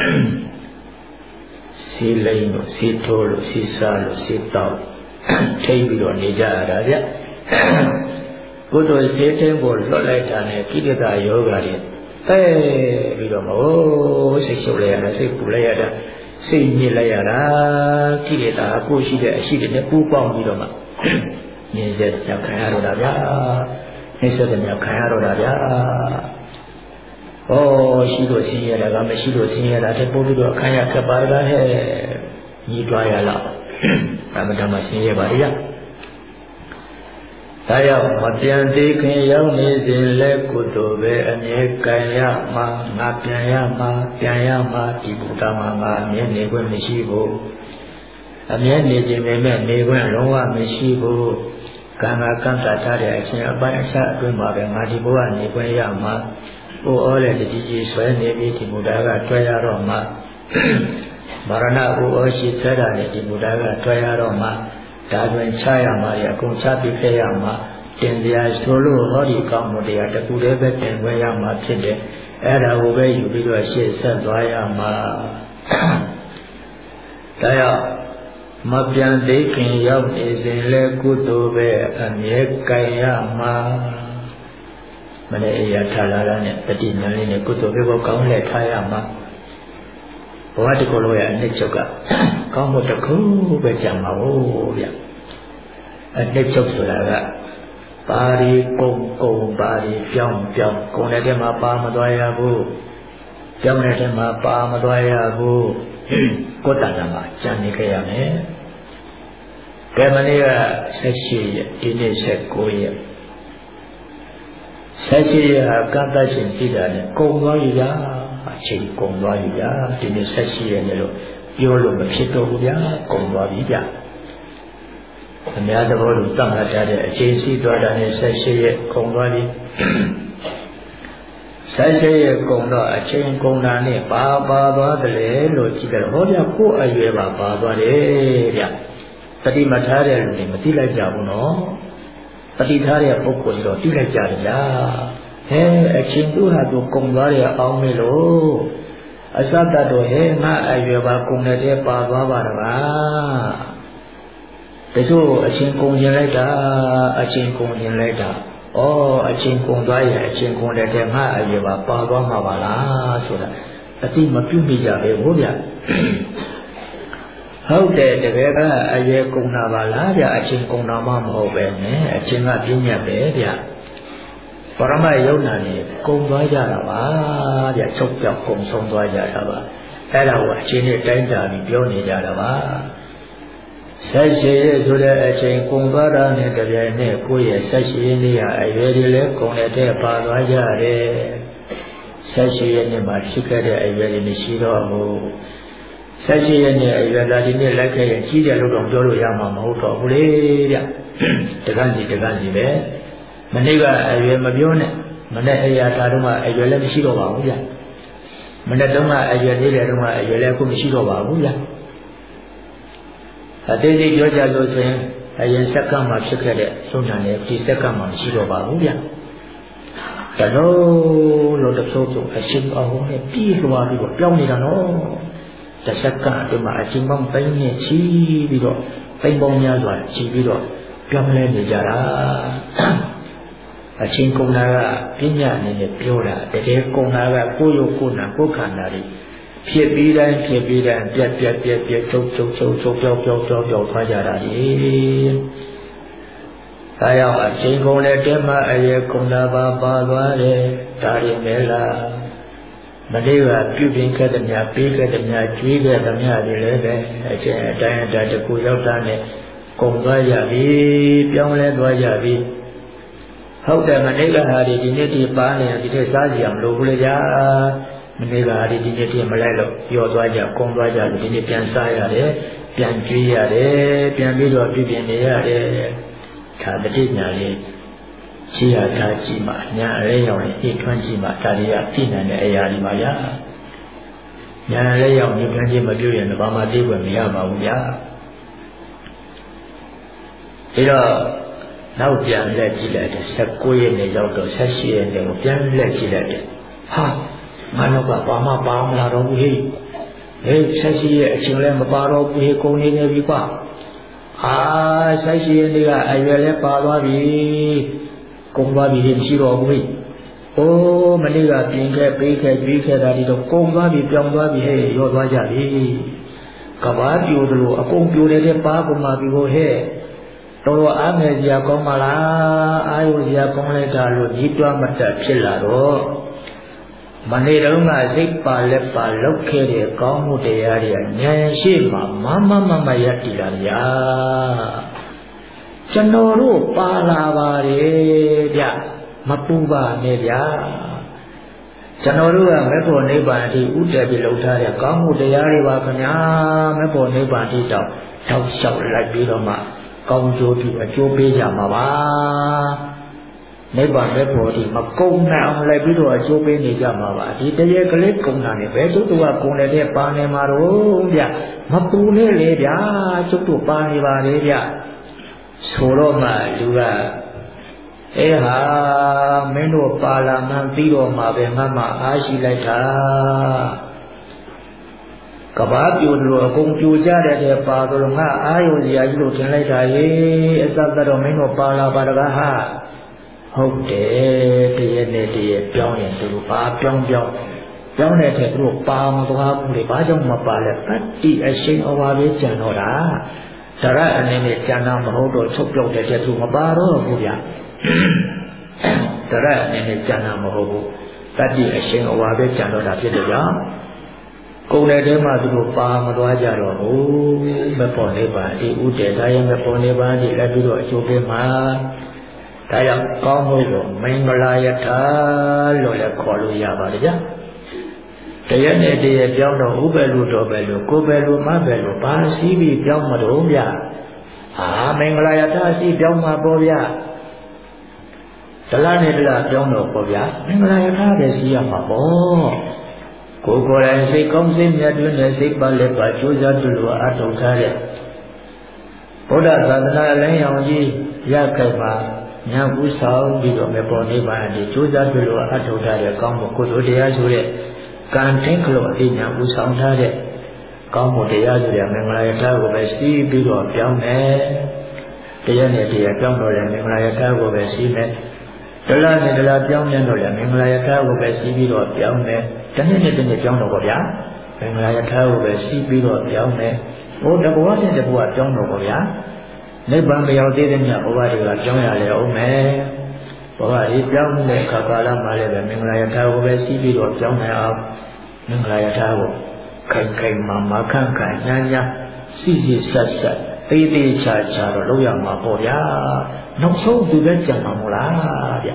ဆေးလိမ့်လို့ဆေးထိုးလို့ဆေးစားလို့ဆေးတောက်ထိပ်ပြီးတော့နေကြရတာဗျကုသိုလ်ဆေးထင်းကိုလွတ်လိုက်တာနဲ့ကိလေသာယောဂါတွေတဲပြီးတော့မဟုတ်စိတ်ရှုပ်လိုက်ရတာစိတ်ပူလိုက်ရတာစိတ်ညစ်လိုက်ရတာကိလေသာကိုရှိတဲ့အရှိတွေနဲ့ပူပေါင်းပြီးတော့မှမြင်စေကြောက်ခံရတော့တာဗျာနှိစ္စတဲ့မြောက်ခံရတော့တာဗျာဩရှိလို့ဆင်းရဲတာကမရှိလို့ဆင်းရဲတာတဲ့ပို့ပြီးတော့ခံရခက်ပါလားဟဲ့ညီးတွားရလားအမှန်တမ်းဆင်းရဲပါလေဒါကြောင့်မပြန်သေးခင်ရောက်နေစဉ်လဲကုသိုလ်ပဲအမြဲကံရမှာငါပြန်ရမှာပြန်ရမှာဒီဘုရားမှာငါအမြဲနေခွင့်မရှိဘူးအမြဲနေခြင်းပဲမဲ့နေခွင့်လုံးဝမရှိဘူးကံကကံတတ်တဲ့အချင်းအပိုင်းအခြားအတွင်းမှာပဲငါဒီဘဝနေခွင့်ရမှာဟိုဩတဲ့တကြီးကြီးဆွဲနေပြီးဒီဘုရားကတွဲရတော့မှာမရဏဥဩရှိဆွဲတာနဲ့ဒီဘုရားကတွဲရတော့မှာဒါတွင်ချရမှာရအကုန်ချပြီးခဲ့ရမှာတင်စရာဆိုလို့ဟောဒီကောင်းမှုတရားတကူတည်းပဲတင်ခွင့်ရမှာဖြစ်တယ်အဲ့ဒါကိုပဲယူပြီးတော့ရှေ့ဆက်သွားရမှာဒါကြောင့်မပြန်သေးခင်ရောက်နေစဉ်လဲကုသိုလ်ပဲအမြဲကံရမှာမနေ့အရာထားလာတာနဲ့တတိညာလေးနဲ့ကုသိုလ်ပဲကောင်းလဲထားရမှာဘဝတစ်ခုလုံးရဲ့အနှစ်ချုပ်ကကောင်းမှုတစ်ခုပဲကြံမှာဟုတ်ဗျအနှစ်ချုပ်ဆိုတာကပါရီကုံကုံပါရီပြောင်းပြောင်းကုံတဲ့ထဲမှာပါမသွားရဘူးပြောင်းတဲ့ထဲမှာပါမသွားရဘူးကိုယ်တဏ္ဍာမှာကြံနေခဲ့ရမယ်ကဲမနေ့ကဆက်ရှိရက်ဒီနေ့ဆက်ကိုရက်ဆက်ရှိရကတ္တရှင်ရှိတာနဲ့ကုံသွားရရအချိန်ကုန်သွားပြီဗျာဒီနေ့ဆက်ရှိရတယ်လို့ပြောလို့မဖြစ်တော့ဘူးဗျာကုန်သွားပြီဗျာအများသဘောလို့သတ်မှတ်ထားတဲ့အချိန်စီးသွားတာနဲ့ဆက်ရှိရဲ့ကုန်သွားပြီဆက်ရှိရဲ့ကုန်တော့အချိန်ကုန်တာနဲ့ပါပါသွားတယ်လို့ကြည့်တယ်ဟောပြကိုယ်အရွယ်ပါပါသွားတယ်ဗျတတိမထားတဲ့လူတွေမသိလိုက်ကြဘူးနော်တတိထားတဲ့ပုဂ္ဂိုလ်တွေတော့သိလိုက်ကြတယ်လားဟဲအချိန်သူ့ဟာသူကုန်သွားတယ်အောင်မေလို့အစတတ်တော့ဟဲငါအရွယ်ပါကုန်တဲ့ပါသွားပါတော့ပါတချို့အချင်းကုန်ရင်လိုက်တာအချင်းကုန်ရင်လိုက်တာဩအချင်းကုန်သွားရင်အချင်းကုန်တဲ့တဲ့ငါအရွယ်ပါပါသွားမှာပါလားဆိုတာအတိမပြုမိကြပဲဘို့ဗျဟုတ်တယ်တကယ်ကအရွယ်ကုန်တာပါလားဗျအချင်းကုန်တာမှမဟုတ်ပဲနဲ့အချင်းကပြင်းညက်ပဲဗျပရမယုံနာနေကုန်သွားကြတာပါဗျချုပ်ပြောက်ကုန်ဆုံးသွားကြတာပါအဲ့ဒါကိုအချင်းနဲ့တိုင်းတာပြီးပြောနေကြတာပါဆက်ရှိရဆိုတဲ့အချိန်ကုန်သွားတာနဲ့တပြိုင်နက်ကိုယ့်ရဲ့ဆက်ရှိရနေရအရွယ်တွေလည်းကုန်တဲ့ပါသွားကြတယ်ဆက်ရှိရနေမှာဖြစ်ခဲ့တဲ့အရွယ်တွေမရှိတော့ဘူးဆက်ရှိရနေအရွယ်လာဒီနေ့လိုက်ခဲ့ရင်ကြီးတယ်လို့တော့ပြောလို့ရမှာမဟုတ်တော့ဘူးလေဗျတကန်းစီတကန်းစီပဲမနေ့ကအရွယ်မပြောနဲ့မနေ့အရာထားတော့မှအရွယ်လည်းမရှိတော့ပါဘူးဗျမနေ့တုန်းကအရွယ်လေးတယ်တုန်းကအရွယ်လည်းအခုမရှိတော့ပါဘူးဗျအသေးသေးပြောကြလို့ဆိုရင်အရင်စက္ကန့်မှာဖြစ်ခဲ့တဲ့ဆုံးဖြတ်နဲ့ဒီစက္ကန့်မှာမရှိတော့ပါဘူးဗျတလုံးလို့တဆိုးဆိုအရှင်အဟောနဲ့ပြီးသွားပြီးတော့ပြောင်းနေတာနော်တစက္ကန့်အတွင်းမှာအရှင်ပေါင်းပိုင်းနဲ့ချီပြီးတော့ပိုင်းပေါင်းများစွာချီပြီးတော့ပြောင်းလဲနေကြတာအချင်းကုဏကပညာအနေနဲ့ပြောတာတကယ်ကုဏကကိုယ်ရုပ်ကိုယ်နာကိုယ်ခန္ဓာတွေဖြစ်ပြီးတိုင်းဖြစ်ပြီးတိုင်းပြက်ပြက်ပြက်ပြက်ချုပ်ချုပ်ချုပ်ချုပ်ပြောပြောပြောပြောသွားကြတာလေဒါကြောင့်အချင်းကုဏနဲ့တည်းမှအရေကုဏပါပါသွားတယ်ဒါရင်မဲလားမလေးကပြုပြင်ခဲ့တဲ့များပေးခဲ့တဲ့များကျွေးခဲ့တဲ့များတွေလည်းပဲအချင်းအတိုင်းအတာတကူရောက်တာနဲ့ကုန်သွားကြပြီပြောင်းလဲသွားကြပြီဟုတ်တယ်မနေ့ကဟာဒီဒီနေ့ဒီပါနေဒီထက်စားကြအောင်လို့ဘူးလေကြာမနေ့ကဟာဒီဒီနေ့ဒီမလိုက်လို့ပြောသွားကြကုန်သွားကြဒီနေ့ပြန်စားရတယ်ပြန်ကျွေးရတယ်ပြန်ပြီးတော့ပြုပြင်နေရတယ်ဒါတတိညာလေးရှိရတာကြည့်မှညာအရဲရောက်ရင်အိထွန်းကြည့်မှဒါတွေကပြည့်နိုင်တဲ့အရာတွေပါဗျာညာအရဲရောက်နေထွန်းကြည့်မပြုရင်ဘာမှသိခွင့်မရပါဘူးဗျာပြီးတော့နောက်ပြန်လက်ကြည့်လိုက်တယ်၁၉ရက်နေ့ရောက်တော့၁၈ရက်နေ့ကိုပြန်လက်ကြည့်လိုက်တယ်ဟာငါတော့ကဘာမှပါမလာတော့ဘူးဟေ့ဟေး၁၈ရက်အချိန်လည်းမပါတော့ဘူးဟေ့ကုန်နေနေပြီကွာအာ၁၈ရက်နေ့ကအရွယ်လည်းပါသွားပြီကုန်သွားပြီဟေ့မရှိတော့ဘူးဟေ့အိုးမနေ့ကပြင်ခဲ့ပေးခဲ့ကျွေးခဲ့တာဒီတော့ကုန်သွားပြီပြောင်းသွားပြီဟေ့ရောသွားကြပြီကဘာပြိုသလိုအကုန်ပြိုနေတဲ့ပါကုန်ပါပြီဟိုဟဲ့တော်တော်အားငယ်စရာကောင်းပါလားအာယုစရာကောင်းလိုက်တာလို့ညီးတွားမတတ်ဖြစ်လာတော့မနေ့တုန်းကစိတ်ပါလက်ပါလောက်ခဲ့တဲ့ကောင်းမှုတရားတွေဉာဏ်ရှိမှမမမမရတည်လာဗျာကျွန်တော်တို့ပါလာပါတယ်ဗျမပူပါနဲ့ဗျာကျွန်တော်တို့ကမေဖို့နိဗ္ဗာန်အထိဥတည်ပြီးလှုပ်ထားတဲ့ကောင်းမှုတရားတွေပါခင်ဗျာမေဖို့နိဗ္ဗာန်အထိတော့တောက်လျှောက်လိုက်ပြီးတော့မှကောင်းကျိုးပြုအကျိုးပေးကြမှာပါနိဗ္ဗာန်ပဲပေါ်ဒီမကုံနိုင်အောင်လိုက်ပြီးတော့အကျိုးပေးနေကြမှာပါဒီတရေကလေးကုံတာနဲ့ဘယ်သူတို့ကကုံနေတဲ့ပါနေမှာတော့ဗျမပူနဲ့လေဗျာကျုပ်တို့ပါနေပါလေဗျဆိုတော့မှလူကအေးဟာမင်းတို့ပါလာမှန်းပြီးတော့မှပဲငါမှအားရှိလိုက်တာကဘာပြိုလို့အကုန်ပြိုကြတဲ့ပါတော့ငါအာယုစရာကြီးလို့ထင်လိုက်တာရေအစကတော့မင်းတို့ပါလာပါတကားဟာဟုတ်တယ်တည့်ရနဲ့တည့်ရပြောင်းရင်သူတို့ဘာပြောင်းပြောင်းပြောင်းတဲ့ထက်သူတို့ပါမသွားဘူးလေဘာကြောင့်မပါလဲတတိအရှိန်အဝါပဲကြံတော့တာဒါရအနေနဲ့ကြံတာမဟုတ်တော့ချုပ်ပြောက်တဲ့တဲ့သူမပါတော့ဘူးဗျာဒါရအနေနဲ့ကြံတာမဟုတ်ဘူးတတိအရှိန်အဝါပဲကြံတော့တာဖြစ်တယ်ကြောင့်ကုန်တဲ့တဲမှာသူတို့ပါမသွားကြတော့ဘူးမပေါ်နေပါဒီဥဒေဒါရဲ့မပေါ်နေပါဒီလည်းပြီးတော့အကျိုးပေးမှာဒါကြောင့်ကောင်းမှုကိုမင်္ဂလာယထာလို့လည်းခေါ်လို့ရပါတယ်ဗျာတရက်နဲ့တရက်ပြောင်းတော့ဥပ္ပလူတော်ပဲလို့ကိုယ်ပဲလို့မပဲလို့ဘာစီးပြီးပြောင်းမတော့ဗျာအာမင်္ဂလာယထာရှိပြောင်းမှာပေါ့ဗျာတလားနဲ့တလားပြောင်းတော့ပေါ့ဗျာမင်္ဂလာယထာပဲရှိရမှာပေါ့ကိုယ်ကိုယ်တိုင်စိတ်ကောင်းစိတ်မြတ်တွင်နဲ့စိတ်ပါလက်ပါကြိုးစားပြုလို့အထောက်ထားတဲ့ဘုရားသာသနာလမ်းရောင်ကြီးရခိုက်ပါညာဥဆောင်ပြီးတော့မေပေါ်နိဗ္ဗာန်ဒီကြိုးစားပြုလို့အထောက်ထားတဲ့ကောင်းမှုကုသိုလ်တရားဆိုတဲ့ကံထင်းကလို့အသိဉာဏ်ဥဆောင်ထားတဲ့ကောင်းမှုတရားဆိုတဲ့မင်္ဂလာယထာကိုပဲစီးပြီးတော့ပြောင်းမယ်တရားနဲ့တရားပြောင်းတော့တဲ့မင်္ဂလာယထာကိုပဲစီးမယ်တလားနဲ့တလားပြောင်းပြန်တော့တဲ့မင်္ဂလာယထာကိုပဲစီးပြီးတော့ပြောင်းမယ်တနေ့နဲ့တနေ့ပြောင်းတော့ပေါ့ဗျာမင်္ဂလာယထာကိုပဲစီးပြီးတော့ပြောင်းမယ်ဟိုတဘဝနဲ့တဘဝပြောင်းတော့ပေါ့ဗျာနိဗ္ဗာန်မရောက်သေးတဲ့ညဘဝတွေကပြောင်းရလေအောင်မယ်ဘဝကြီးပြောင်းတဲ့အခါကာလမှာလည်းပဲမင်္ဂလာယထာကိုပဲစီးပြီးတော့ပြောင်းနိုင်အောင်မင်္ဂလာယထာကိုခိုင်ခိုင်မာမာခန့်ခန့်ညာညာစီစီဆက်ဆက်သေးသေးချာချာတော့လုပ်ရမှာပေါ့ဗျာနောက်ဆုံးသူပဲကြံမှာမို့လားဗျ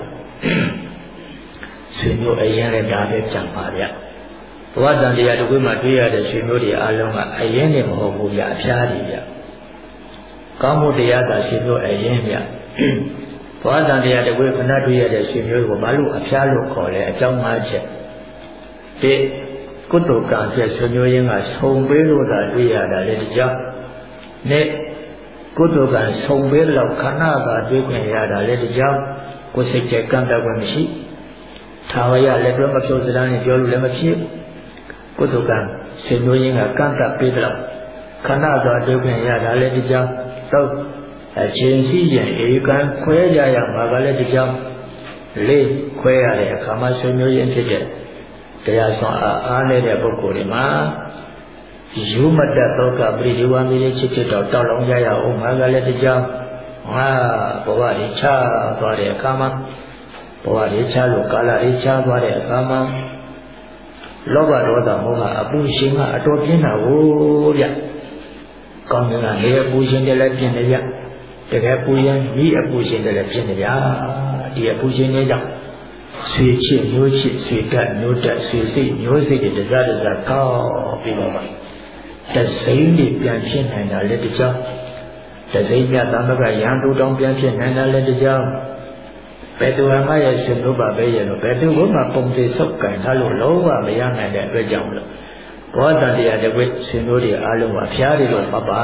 ဆွေမျိုးအရင်လည်းဒါပဲကြံပါဗျဘဝတန်တရားတစ်ခုမှတွေ့ရတဲ့ဆွေမျိုးတွေအားလုံးကအရင်နဲ့မဟုတ်ဘူးဗျအဖျားကြီးဗျကောင်းမှုတရားသာဆွေမျိုးအရင်ဗျဘဝတန်တရားတစ်ခုခဏတွေ့ရတဲ့ဆွေမျိုးကိုဘာလို့အဖျားလို့ခေါ်လဲအကြောင်း၅ချက်ဒီကုသိုလ်ကံဖြင့်ဆွေမျိုးရင်းကဆုံပေးလို့သာတွေ့ရတာလေတကြောင်နဲ့ကုသိုလ်ကံဆုံပေးလို့ခဏသာတွေ့ခွင့်ရတာလေတကြောင်ကိုယ်စိတ်ချကံတတ်ခွင့်မရှိထာဝရလည်းပြောမဖြုတ်စတဲ့ပြောလို့လည်းမဖြစ်ကုသိုလ်ကံဆွေမျိုးရင်းကကံတတ်ပေးတော့ခဏသာတွေ့ခွင့်ရတာလေတကြောင်တော့အချင်းစီရင်ဧကံခွဲကြရမှာကလည်းတကြောင်လေးခွဲရတဲ့အခါမှာဆွေမျိုးရင်းဖြစ်တဲ့တရားဆောင်အားအားနေတဲ့ပုဂ္ဂိုလ်တွေမှာယူမတတ်သောကပရိဒီဝါမီလေးချစ်ချစ်တော့တောက်လောင်ရရအောင်မှာကလည်းတကြောင်ဟာဘဝကြီးချသွားတဲ့အခါမှာဘဝကြီးချလို့ကာလကြီးချသွားတဲ့အခါမှာလောဘဒေါသမောဟအပူရှင်ကအတော်ပြင်းတာကိုဗျကောင်းကင်ကနေအပူရှင်တွေလည်းပြင်းနေကြတကယ်ပူရင်မိအပူရှင်တွေလည်းပြင်းနေကြဒီအပူရှင်တွေကြောင့်ဆွေချစ်မျိုးချစ်ဆွေတက်မျိုးတက်ဆွေစိတ်မျိုးစိတ်တွေတစားတစားကောက်ပြီးတော့ပါတစိမ့်တွေပြန်ဖြစ်နိုင်တာလည်းတကြောင်တစိမ့်မြတ်သမဂရံသူတောင်ပြန်ဖြစ်နိုင်တာလည်းတကြောင်ဘယ်သူမှရဲ့ရှင်တို့ပါပဲရဲ့လို့ဘယ်သူမှပုံသေးဆုပ်ကင်ထားလို့လုံးဝမရနိုင်တဲ့အတွက်ကြောင့်လို့ဘောဓတရားတစ်ခွရှင်တို့တွေအားလုံးကအဖျားတွေလို့မှတ်ပါ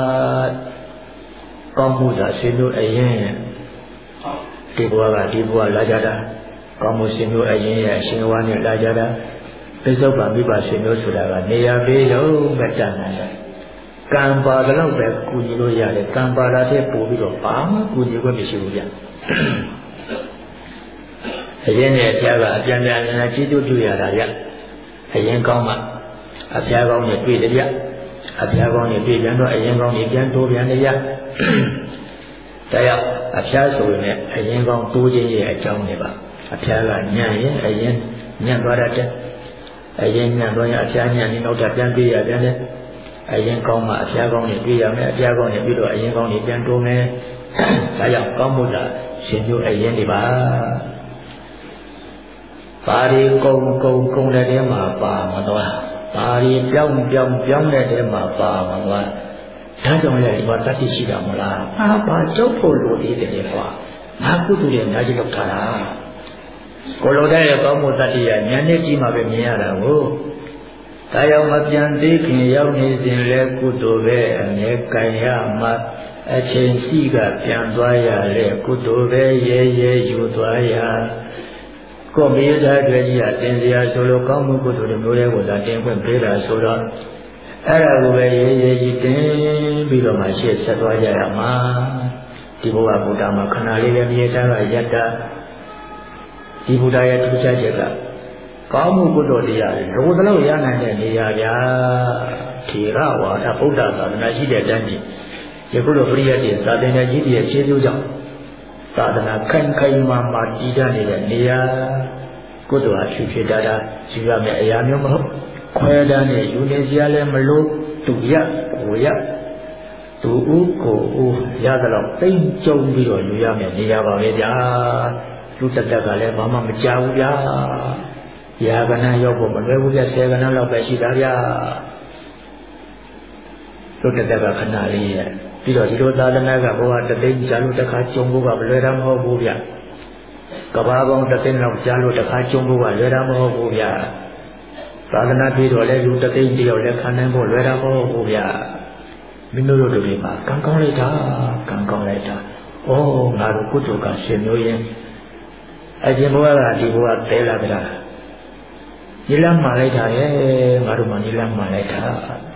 ကောင်းမှုသာရှင်တို့အရင်ဒီဘဝကဒီဘဝလာကြတာကောင်းမှုရှင်မျိုးအရင်ရဲ့အရှင်ဝါနဲ့လာကြတာပိဿုပ္ပမိဘရှင်မျိုးဆိုတာကနေရာပေးလို့မတန်နိုင်တယ်ကံပါတော့ပဲကူညီလို့ရတယ်ကံပါတာတဲ့ပို့ပြီးတော့ဘာမှကူညီခွင့်မရှိဘူးဗျအရင်နဲ့အဖျားကအပြန်ပြန်လာကြည့်တူတွေ့ရတာဗျအရင်ကောင်းမှအဖျားကောင်းနဲ့တွေ့တယ်ဗျအဖျားကောင်းနဲ့တွေ့ပြန်တော့အရင်ကောင်းနဲ့ပြန်တိုးပြန်တယ်ဗျတရားအဖျားဆိုရင်အရင်ကောင်းတိုးခြင်းရဲ့အကြောင်းတွေပါအဖျားကညံ့ရင်အရင်ညံ့သွားတဲ့အရင်ညံ့သွားရင်အဖျားညံ့နေတော့ပြန်ပြေးရပြန်တယ်အရင်ကောင်းမှအဖျားကောင်းနေပြေးရမယ်အဖျားကောင်းနေပြီးတော့အရင်ကောင်းနေပြန်တိုးမယ်ဒါကြောင့်ကောင်းမှုသာရှင်မျိုးအရင်တွေပါပါရီကုံကုံကုံတဲ့ထဲမှာပါမသွားပါရီပြောင်းပြောင်းပြောင်းတဲ့ထဲမှာပါမသွားဒါကြောင့်လည်းဒီမှာတတိရှိတာမလားအာပါကြောက်ဖို့လိုသေးတယ်ကွာငါကုသိုလ်တွေအများကြီးလုပ်ထားတာကိုလိုတဲ့ကောင်းမှုတတ္တိယဉာဏ်နဲ့ကြည့်မှပဲမြင်ရတာကိုဒါကြောင့်မပြန်သေးခင်ရောက်နေစဉ်လဲကုသိုလ်ပဲအမြဲကံရမှာအချိန်ရှိကပြန်သွားရလေကုသိုလ်ပဲရဲရဲယူသွားရကိုမေတ္တာတွေကြီးကတင်စရာဆိုလို့ကောင်းမှုကုသိုလ်တွေမျိုးတွေကိုသာတင်ခွင့်ပေးတာဆိုတော့အဲ့ဒါကိုပဲရဲရဲကြီးတင်ပြီးတော့မှရှေ့ဆက်သွားကြရမှာဒီဘဝဗုဒ္ဓမှာခဏလေးပဲမြေသားကယတ္တဒီဘုရားရဲ့ထူးခြားချက်ကကောင်းမှုကုသိုလ်တရားလိုသလောက်ရနိုင်တဲ့နေရာဗျာထေရဝါဒဗုဒ္ဓသာသနာရှိတဲ့တန်းကြီးယခုလိုပရိယတ်တွေသာသနာကြီးတွေရဲ့ခြေစွကြောင့်သာသနာခိုင်ခိုင်မာမာတည်တတ်နေတဲ့နေရာကုသိုလ်အဖြစ်ဖြစ်တာဒါယူရမယ့်အရာမျိုးမဟုတ်ခွဲတန်းနဲ့ယူနေစရာလည်းမလိုသူရကိုရသူဥကိုဥရသလောက်သိမ့်ကြုံပြီးတော့ယူရမယ့်နေရာပါပဲဗျာလူတက်တက်ကလည်းဘာမှမကြောက်ဘူးဗျာရာကနာရောက်ဖို့မလွယ်ဘူးဗျဆယ်ကနာလောက်ပဲရှိတာဗျာလူတက်တက်ကခဏလေးရဲ့ပြီးတော့ဒီလိုသာသနာကဘဝတသိန်းကြာလို့တစ်ခါကျုံဖို့ကလွယ်တာမဟုတ်ဘူးဗျကဘာပေါင်းတသိန်းလောက်ကြာလို့တစ်ခါကျုံဖို့ကလွယ်တာမဟုတ်ဘူးဗျသာသနာပြီးတော့လည်းလူတသိန်းတယောက်လည်းခံနိုင်ဖို့လွယ်တာမဟုတ်ဘူးဗျမိမိတို့တွေမှာကံကောင်းလိုက်တာကံကောင်းလိုက်တာဩငါတို့ကုသိုလ်ကရှင်မျိုးရင်အရှင်ဘုရားကဒီဘုရားတဲလာကြတာညီလမ်းမှလိုက်တာရဲ့ငါတို့မှညီလမ်းမှလိုက်တာ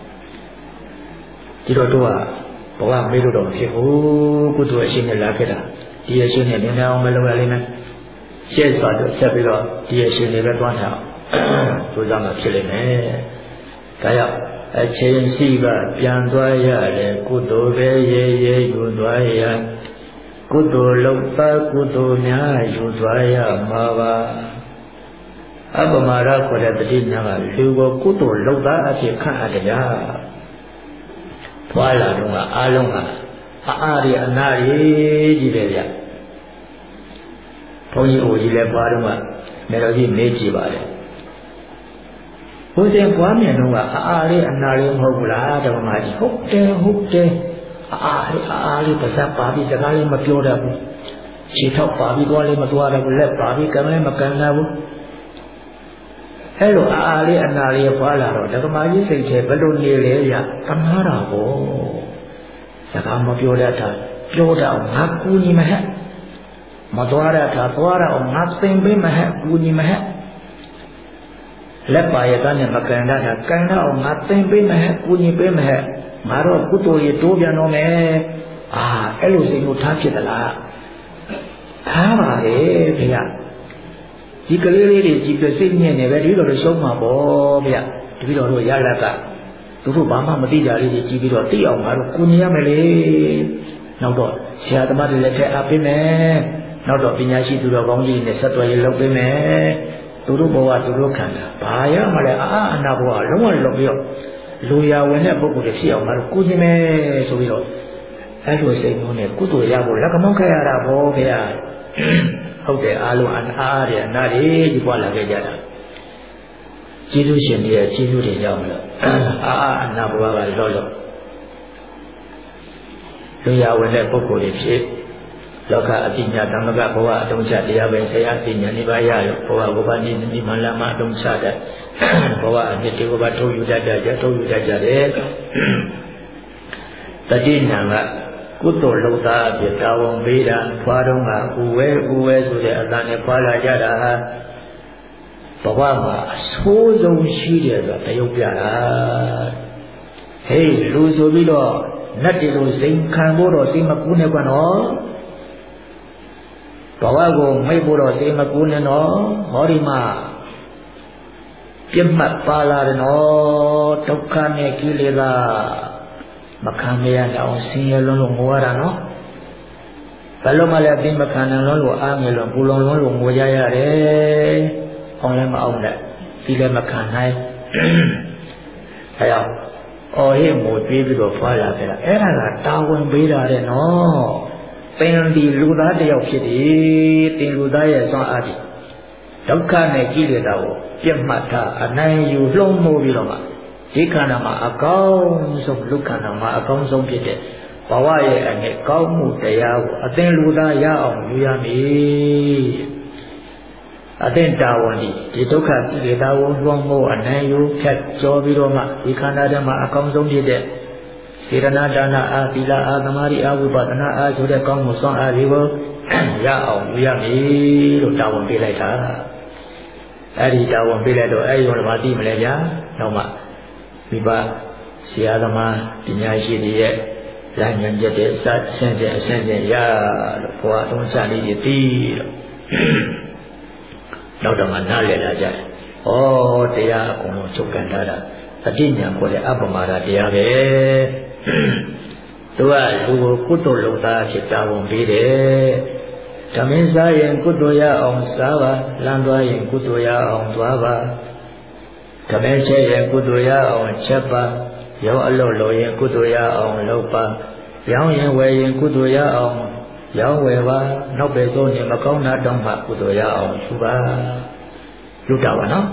ဒီတော့တို့ကဘဝမေးလို့တော့မဖြစ်ဘူးကုသိုလ်အရှင်နဲ့လာခဲ့တာဒီအရှင်နဲ့နည်းနည်းအောင်မလုပ်ရလိမ့်မယ်ရှေ့စွာတော့ဆက်ပြီးတော့ဒီအရှင်တွေပဲတွားထားကြိုးစားမှဖြစ်လိမ့်မယ်ဒါကြောင့်အချိန်ရှိကပြန်သွားရတယ်ကုသိုလ်ပဲရေရေယူသွားရကုသိုလ်လုပ်ပါကုသိုလ်များယူသွားရမှာပါအပမရခေါ်တဲ့တတိညာကလူကိုကုသိုလ်လုပ်သားအဖြစ်ခန့်အပ်တရားဖွာလာတော့ကအားလုံးဟာအအားရအနာရကြီးပဲဗျဘုန်းကြီးအိုကြီးလည်းပွားတော့ကမေတော်ကြီးမေးကြည့်ပါလေဘုရင်ပွားမြင်တော့ကအအားရအနာရမဟုတ်ဘူးလားဓမ္မကြီးဟုတ်တယ်ဟုတ်တယ်အားရအားရပါစပ်ပါပြီးစကားလေးမပြောတတ်ဘူးခြေထောက်ပါပြီးသွားလေးမသွားတတ်ဘူးလက်ပါပြီးကံလည်းမကံတတ်ဘူးအဲ့လိုအာအာလေးအနာလေးဖွာလာတော့ဓမ္မကြီးစိတ်ထဲဘယ်လိုနေလဲရတမားတာကိုစကားမပြောတတ်တာပြောတတ်အောင်ငါကူညီမဟဲ့မသွားရတာသွားရအောင်ငါသင်ပေးမဟဲ့ကူညီမဟဲ့လက်ပါရတဲ့မကန်တာကန်တော့အောင်ငါသင်ပေးမဟဲ့ကူညီပေးမဟဲ့ငါတော့ကုသိုလ်ရေတိုးပြန်တော့မယ်အာအဲ့လိုစိတ်ကိုထားဖြစ်သလားထားပါလေခင်ဗျာဒီကလေးလေးတွေကြည်ပြစိတ်ညစ်နေပဲဒီလိုတော့ရှုံးမှာပေါ့ဗျတပည့်တော်တို့ရလက်ကသူတို့ဘာမှမသိကြလေးကြီးကြည်ပြီးတော့သိအောင်ငါတို့ကူညီရမယ်လေနောက်တော့ဆရာသမားတွေလည်းထည့်အားပေးမယ်နောက်တော့ပညာရှိသူတော်ကောင်းကြီးနဲ့ဆက်သွယ်ရေးလုပ်ပေးမယ်သူတို့ဘဝသူတို့ခန္ဓာဘာရမလဲအာအနာဘဝလုံးဝလွတ်ပြီးတော့လူရဝင်တဲ့ပုဂ္ဂိုလ်တွေဖြစ်အောင်ငါတို့ကူညီမယ်ဆိုပြီးတော့အဲ့လိုစိတ်မျိုးနဲ့ကုသိုလ်ရဖို့လက်ကမောင်းခဲ့ရတာပေါ့ဗျာဟုတ်တယ်အားလုံးအားရအနာတွေကြီးပွားလာခဲ့ကြတာကျေးဇူးရှင်တွေရဲ့ကျေးဇူးတွေကြောင့်လို့အာအာအနာဘဝကလောလောလူရဝင်တဲ့ပုဂ္ဂိုလ်တွေဖြစ်လောကအတိညာတမကဘဝအတုံးချတရားပဲဆရာပညာနိဗ္ဗာန်ရလို့ဘဝဘဝနိမိမလာမအတုံးချတဲ့ဘဝအနှစ်တေဘဝထုတ်ယူတတ်ကြထုတ်ယူတတ်ကြတယ်တတိညာကကုသိုလ်လုပ်သားအဖြစ်တာဝန်ပေးတာဖွာတော့ကဥဝဲဥဝဲဆိုတဲ့အတန်နဲ့ဖွာလာကြတာဘဝမှာအဆိုးဆုံးရှိတယ်ဆိုတရုပ်ပြတာဟေးလူဆိုပြီးတော့နတ်တွေလိုစိန်ခံဖို့တော့စိတ်မကူးနဲ့ကွနော်ဘဝကိုမိတ်ဖို့တော့စိတ်မကူးနဲ့နော်ဟောဒီမှာပြတ်မှတ်ပါလာတယ်နော်ဒုက္ခနဲ့ကိလေသာမခံရအောင်ဆင်းရဲလုံးလုံးငိုရတာနော်ဘယ်လိုမှလည်းအသိမခံနိုင်လုံးလို့အားငယ်လို့ပူလုံးလုံးလို့ငိုကြရတယ်အောင်လည်းမအောင်နဲ့ဒီလည်းမခံနိုင်အဲကြောင့်အော်ဟိမို့ပြေးပြီးတော့ဖွာလာခဲ့တာအဲ့ဒါကတာဝန်ပေးတာတဲ့နော်သင်ဒီလူသားတယောက်ဖြစ်တယ်သင်လူသားရဲ့စွမ်းအားဖြင့်ဒုက္ခနဲ့ကိလေသာကိုပြတ်မှတ်တာအနိုင်ယူလှုံ့မိုးပြီးတော့မှဒီခန္ဓာမှာအကောင်းဆုံးလူခန္ဓာမှာအကောင်းဆုံးဖြစ်တဲ့ဘဝရဲ့အနေကောင်းမှုတရားကိုအသင်လူသားရအောင်ယူရမည်အသင်တာဝန်ဒီဒီဒုက္ခကိလေသာကိုလွှမ်းမိုးအနိုင်ယူဖြတ်ကျော်ပြီးတော့မှဒီခန္ဓာထဲမှာအကောင်းဆုံးဖြစ်တဲ့စေရနာဒါနအာသီလအာသမာဓိအာဝိပဿနာအာဆိုတဲ့ကောင်းမှုစွမ်းအားတွေကိုရအောင်ယူရမည်လို့တာဝန်ပေးလိုက်တာအဲ့ဒီတာဝန်ပေးလိုက်တော့အဲ့ဒီတော့မသိမလဲဗျာနောက်မှမိဘဆရာသမားပညာရှိတွေရဲ့လမ်းညွှန်ချက်တွေအစအဆင့်ဆင့်အဆင့်ဆင့်ရလို့ဘုရားအသုံးချလေးတွေပြီးတော့နောက်တော့မှနားလည်လာကြတယ်။ဩတရားအကုန်လုံးချုပ်ကန်ထားတာအတိညာခေါ်တဲ့အပ္ပမဒတရားပဲ။သူကလူကိုကုသိုလ်လုပ်သားဖြစ်တာဝန်ပေးတယ်။ဓမ္မင်းစားရင်ကုသိုလ်ရအောင်စားပါလမ်းသွားရင်ကုသိုလ်ရအောင်သွားပါဓမ္မချက်ရင်ကုသိုလ်ရအောင်ချက်ပါရောင်းအလုပ်လုပ်ရင်ကုသိုလ်ရအောင်လုပ်ပါရောင်းရင်ဝယ်ရင်ကုသိုလ်ရအောင်ရောင်းဝယ်ပါနောက်ပဲသုံးရင်မကောင်းတာတောင်းမှကုသိုလ်ရအောင်ယူပါလူတာပါနော်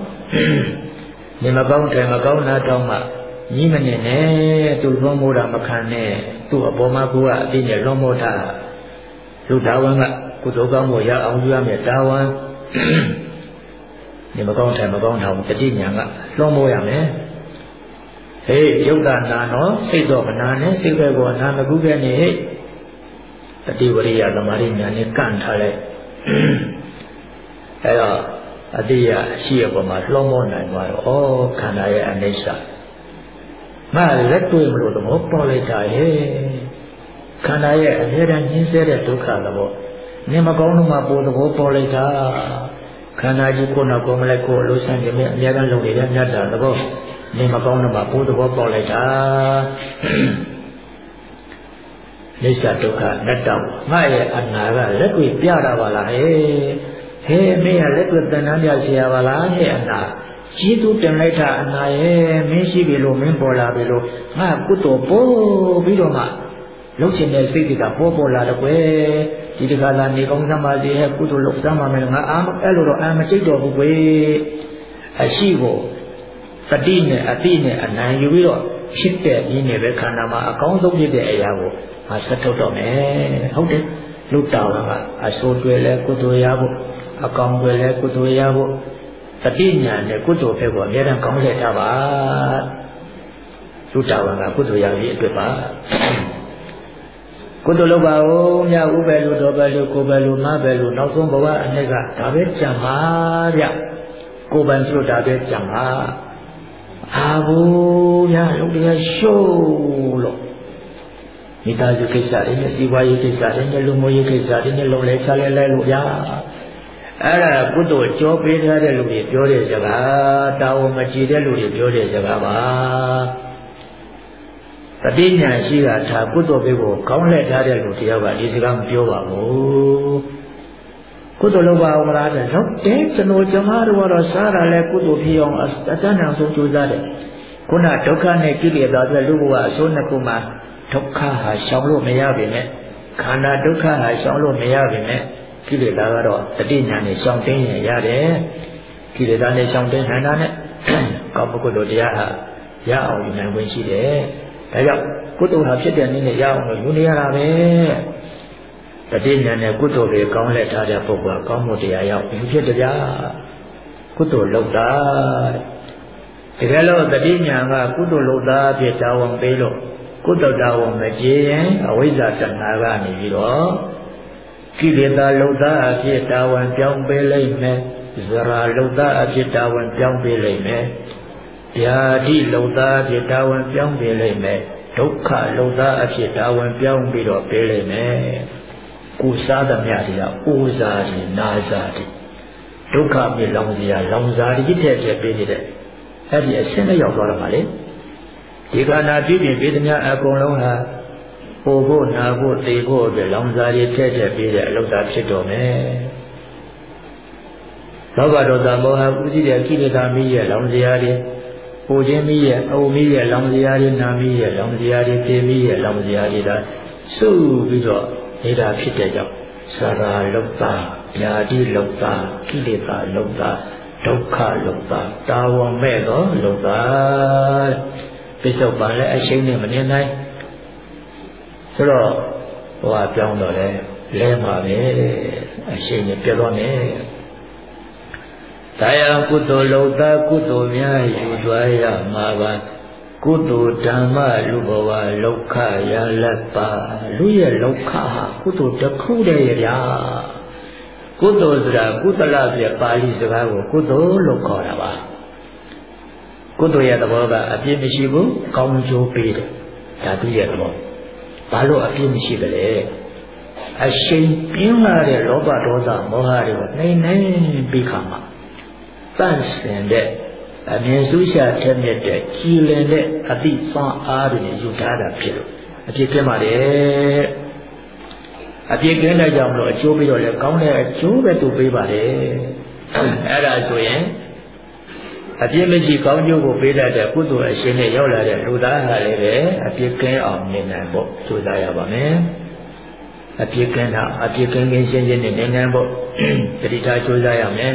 နေမကောင်းတယ်မကောင်းတာတောင်းမှကြီးမနေနဲ့သူ့ဘုံမိုးတာမခံနဲ့သူ့အပေါ်မှာကိုကအပြည့်နဲ့လွန်မောထားလူတာဝန်ကကုသိုလ်ကောင်းမှုရအောင်ပြုရမယ်တာဝန်ဒီမကောင်းတယ်မကောင်းတာတတိညာကလွန်မောရမယ်ဟေးယုတ်တာနာနော်စိတ်တော့မနာနဲ့စိတ်ပဲကောနာမကူခဲ့နေဟဲ့တတိဝရိယသမာဓိညာနဲ့ကန့်ထားလိုက်အဲတော့အတိယရှိရပေါ်မှာလွန်မောနိုင်သွားတော့ဩခန္ဓာရဲ့အနိစ္စငါလက်တွေ့မလို့သဘောပေါ်လိုက်တာဟဲ့ခန္ဓာရဲ့အမြဲတမ်းညှင်းဆဲတဲ့ဒုက္ခသဘောနေမကောင်းလို့မှပိုသဘောပေါ်လိုက်တာခန္ဓာကြီးကိုယ်နောက်ကိုယ်မလိုက်ကိုယ်လို့ဆန်းကြမယ်အများကြီးလုံနေတဲ့မြတ်တာသဘောနေမကောင်းလို့မှပိုသဘောပေါ်လိုက်တာနိစ္စဒုက္ခလက်တောင်ငါရဲ့အနာကလက်တွေ့ပြတာပါလားဟဲ့ဟဲ့မင်းကလက်တွေ့တဏှာပြเสียပါလားဟဲ့အနာကျေးဇူးတင်လိုက်တာအနာရဲ့မင်းရှိပြီလို့မင်းပေါ်လာပြီလို့ငါကုသိုလ်ပို့ပြီးတော့မှလုံးချင်တဲ့စိတ်တွေကပေါ်ပေါ်လာတော့ကွယ်ဒီတခါလာနေကောင်းသမားတွေဟဲ့ကုသိုလ်လုပ်သမှာမယ်ငါအာအဲ့လိုတော့အာမစိတ်တော်ဘူးကွယ်အရှိကိုတတိနဲ့အတိနဲ့အနံယူပြီးတော့ဖြစ်တဲ့ဒီနဲ့ပဲခန္ဓာမှာအကောင်းဆုံးဖြစ်တဲ့အရာကိုငါဆက်ထုတ်တော့မယ်ဟုတ်တယ်လူတော်ကအဆိုးတွေလဲကုသိုလ်ရဖို့အကောင်းတွေလဲကုသိုလ်ရဖို့တတိညာနဲ့ကုသိုလ်ဘက်ကိုအများအားကောင်းလက်ထားပါလူတော်ကကုသိုလ်ရရေးအတွက်ပါကုသိုလ်လုပ်ပါဦးမြတ်ဥပဲလူတော်ပဲလူကိုပဲလူမပဲလူနောက်ဆုံးဘဝအနှစ်ကဒါပဲကြံပါဗျကိုယ်ပိုင်ပြုတာပဲကြံပါအာဘူးဗျလုပ်တရားရှုံးလို့မိသားစုကိစ္စတွေနဲ့စီးပွားရေးကိစ္စတွေနဲ့လူမှုရေးကိစ္စတွေနဲ့လုံလဲချလဲလဲလို့ဗျအဲ့ဒါကုသိုလ်ကြောပေးထားတဲ့လူတွေပြောတဲ့စကားတာဝန်မကြည့်တဲ့လူတွေပြောတဲ့စကားပါတတိညာရှိတာဒါကုသိုလ်ဘက်ကိုကောင်းလက်ထားတဲ့လူတယောက်ကဒီစကားမပြောပါဘူးကုသိုလ်လုပ်ပါဦးမလားတဲ့ဟုတ်တယ်ကျွန်တော်ကျမတို့ကတော့စားတာလဲကုသိုလ်ဖြစ်အောင်အတန်းအောင်ဆုံးကြိုးစားတယ်ခုနဒုက္ခနဲ့ကိလေသာတွေလူဘဝအစိုးနှစ်ခုမှာဒုက္ခဟာရှောင်လို့မရပါနဲ့ခန္ဓာဒုက္ခဟာရှောင်လို့မရပါနဲ့ကိလေသာကတော့တတိညာနဲ့ရှောင်တင်းရရတယ်ကိလေသာနဲ့ရှောင်တင်းနိုင်တာနဲ့ကောင်းကုသိုလ်တရားဟာရအောင်ယူနိုင်ခွင့်ရှိတယ်ဒါကြောင့်ကုသိုလ်ဟာဖြစ်တဲ့နည်းနဲ့ရအောင်လို့ယူနေရတာပဲတတိညာနဲ့ကုသိုလ်တွေကောင်းလက်ထားတဲ့ပုဂ္ဂိုလ်ကကောင်းမှုတရားရောက်ယူဖြစ်တရားကုသိုလ်လုပ်တာတကယ်လို့တတိညာကကုသိုလ်လုပ်တာဖြစ်တာဝန်ပေးလို့ကုသိုလ်တော်မကြည်ရင်အဝိဇ္ဇာတဏှာကနေပြီးတော့ကိလေသာလုပ်တာအဖြစ်တာဝန်ပြောင်းပေးလိုက်မယ်ဇရာလုပ်တာအဖြစ်တာဝန်ပြောင်းပေးလိုက်မယ်ဗျာတိလုပ်တာအဖြစ်တာဝန်ပြောင်းပေးလိုက်မယ်ဒုက္ခလုပ်တာအဖြစ်တာဝန်ပြောင်းပြီးတော့ပေးလိုက်မယ်ကိုစားသမျှတွေကအိုးစားတွေနာစားတွေဒုက္ခမြေလောင်စရာလောင်စားတွေတစ်ထည့်ထည့်ပေးနေတဲ့အဲ့ဒီအရှင်းနဲ့ရောက်သွားတော့ပါလေဒီခန္ဓာပြည့်ပြည့်ပေးသမျှအကုန်လုံးဟာဟိုဖို့နာဖို့သိဖို့အတွက်လောင်စာတွေထည့်ထည့်ပေးတဲ့အလုပ်သာဖြစ်တော်မယ်လောဘဒေါသမောဟဥသိတဲ့ကိလေသာမီးရဲ့လောင်စရာတွေပူခြင်းမီးရဲ့အုံမီးရဲ့လောင်စရာတွေနာမီးရဲ့လောင်စရာတွေတေမီးရဲ့လောင်စရာတွေဒါစုပြီးတော့နေတာဖြစ်တဲ့ကြောင့်သာရာလောကဗျာတိလောကကိလေသာလောကဒုက္ခလောကတာဝမဲ့သောလောကပိဿုပန်လည်းအရှိန်နဲ့မနေနိုင်ဆိုတော့ဟိုကပြောင်းတော့လဲလဲမှာပဲအရှိန်နဲ့ပြတ်သွားမယ်ဒါယကုသိုလ်လောကကုသိုလ်များယူသွာရမှာပါကုသိုလ်ဓမ္မလူဘဝလောကရလက်ပါလူရဲ့လောကဟာကုသိုလ်တစ်ခုတည်းရဲ့ဗျာကုသိုလ်ဆိုတာကုသလဆိုတဲ့ပါဠိစကားကိုကုသိုလ်လို့ခေါ်တာပါကုသိုလ်ရဲ့သဘောကအပြည့်မရှိဘူးကောင်းကျိုးပေးတယ်ဒါသူရဲ့သဘောဘာလို့အပြည့်မရှိကြလဲအရှိန်ပြင်းလာတဲ့လောဘဒေါသမောဟတွေကိုနှိမ့်နှိမ့်ပြီးခါမှာတန့်စင်တဲ့အမြင်စုရှာထက်မြက်တဲ့ကြည်လင်တဲ့အတိစွမ်းအားတွေယူထားတာဖြစ်လို့အပြည့်ကင်းပါတယ်အပြည့်ကင်းတဲ့ကြောင့်မလို့အကျိုးပြီးတော့လည်းကောင်းတဲ့အကျိုးပဲသူပေးပါတယ်အဲ့ဒါဆိုရင်အပြည့်မရှိကောင်းကျိုးကိုပေးတတ်တဲ့ကုသိုလ်အရှင်နဲ့ရောက်လာတဲ့လူသားဟာလည်းပဲအပြည့်ကင်းအောင်နေနိုင်ဖို့ကြိုးစားရပါမယ်အပြည့်ကင်းတာအပြည့်ကင်းကင်းရှင်းရှင်းနဲ့နေနိုင်ဖို့တတိထားကြိုးစားရမယ်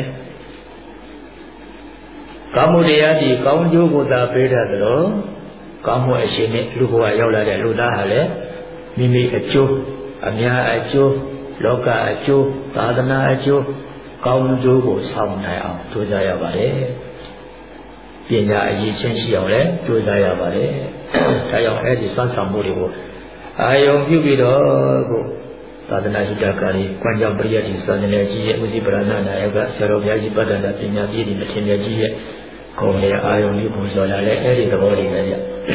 ကောင်းမှုတရားဒီကောင်းကျိုးကိုသာပေးတတ်သလိုကောင်းမှုအရှင်နဲ့လူဘဝရောက်လာတဲ့လူသားဟာလည်းမိမိအကျိုးအများအကျိုးလောကအကျိုးသာသနာအကျိုးကောင်းကျိုးကိုဆောင်နိုင်အောင်ကြိုးစားရပါတယ်ပညာအရေးချင်းရှိအောင်လည်းကြိုးစားရပါတယ်ဒါကြောင့်အဲ့ဒီစွမ်းဆောင်မှုတွေကိုအာယုံပြုပြီးတော့ကိုသာသနာ့ဟိတကာရီကွမ်းကြောင့်ပရိယတ်ဒီသာသနာကြီးရဲ့ဥသိပရဏနာယကဆရာတော်ဘုရားကြီးပတ္တနာပညာပြည့်ဒီမထေရကြီးရဲ့ခုံလေအာယုံလေးပုံစော်လာလဲအဲ့ဒီသဘောလေးပဲဗျ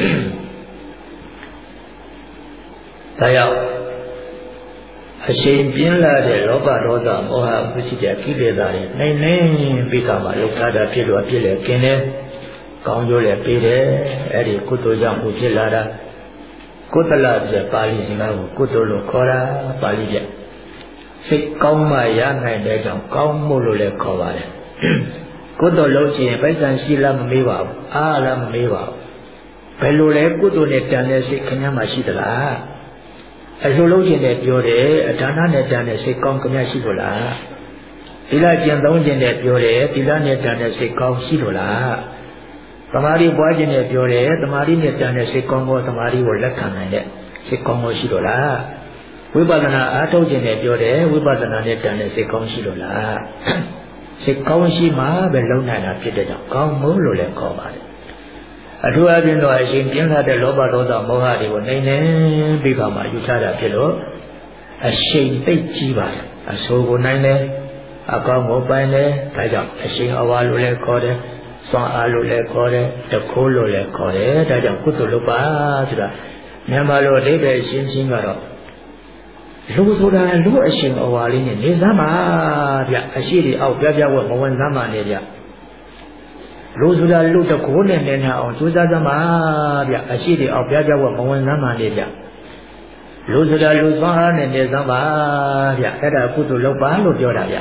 ဒါကြောင့်အရှိန်ပြင်းလာတဲ့လောဘဒေါသမောဟဝိသိတဲ့ကိလေသာတွေနိုင်နေပြီးကမှလောက်ထားတာဖြစ်လို့ဖြစ်လေกินတယ်ကောင်းကျိုးလည်းပေးတယ်အဲ့ဒီကုသိုလ်ကြောင့်ကိုဖြစ်လာတာကုသလဆိုတဲ့ပါဠိစကားကိုကုသိုလ်လို့ခေါ်တာပါဠိပြစိတ်ကောင်းမှရနိုင်တဲ့ကြောင့်ကောင်းမှုလို့လည်းခေါ်ပါတယ်ကုသိုလ်လုပ်ခြင်းပိုက်ဆံရှိလားမမေးပါဘူးအားလားမမေးပါဘူးဘယ်လိုလဲကုသိုလ်နဲ့တန်တဲ့စိတ်ခင်ဗျားမှရှိသလားအလိုလုံးခြင်းနဲ့ပြောတယ်အဒါနနဲ့တန်တဲ့စိတ်ကောင်းခင်ဗျားရှိလို့လားသီလကျင့်သုံးခြင်းနဲ့ပြောတယ်သီလနဲ့တန်တဲ့စိတ်ကောင်းရှိလို့လားသမာဓိပွားခြင်းနဲ့ပြောတယ်သမာဓိနဲ့တန်တဲ့စိတ်ကောင်းကိုသမာဓိကိုလက်ခံနိုင်တဲ့စိတ်ကောင်းကိုရှိလို့လားဝိပဿနာအားထုတ်ခြင်းနဲ့ပြောတယ်ဝိပဿနာနဲ့တန်တဲ့စိတ်ကောင်းရှိလို့လားစိတ်ကောင်းရှိမှပဲလုံနိုင်တာဖြစ်တဲ့ကြောင့်ကောင်းမှုလို့လည်းခေါ်ပါတယ်အထူးအဖြင့်တော့အရှင်ပြင်းလာတဲ့လောဘဒေါသမောဟတွေကိုနိုင်နေပြီးပါမှယူထားတာဖြစ်လို့အရှိန်သိပ်ကြီးပါတယ်အဆိုးကိုနိုင်တယ်အကောင်းကိုပိုင်တယ်ဒါကြောင့်အရှိန်အဝါလို့လည်းခေါ်တယ်စွမ်းအားလို့လည်းခေါ်တယ်တခိုးလို့လည်းခေါ်တယ်ဒါကြောင့်ကုသိုလ်လုပ်ပါဆိုတာမြန်မာလိုအဓိပ္ပာယ်ရှင်းရှင်းကတော့လူဆိုတာလူအရှင်အဝါလေးနဲ့နေစမ်းပါဗျအရှိတွေအောက်ပြပြဝက်မဝင်စမ်းပါနဲ့ဗျလူဆိုတာလူတကိုးနဲ့နေနေအောင်ကြိုးစားစမ်းပါဗျအရှိတွေအောက်ပြပြဝက်မဝင်စမ်းပါနဲ့ဗျလူဆိုတာလူစွမ်းအားနဲ့နေစမ်းပါဗျအဲ့ဒါကုသိုလ်လုပ်ပါလို့ပြောတာဗျ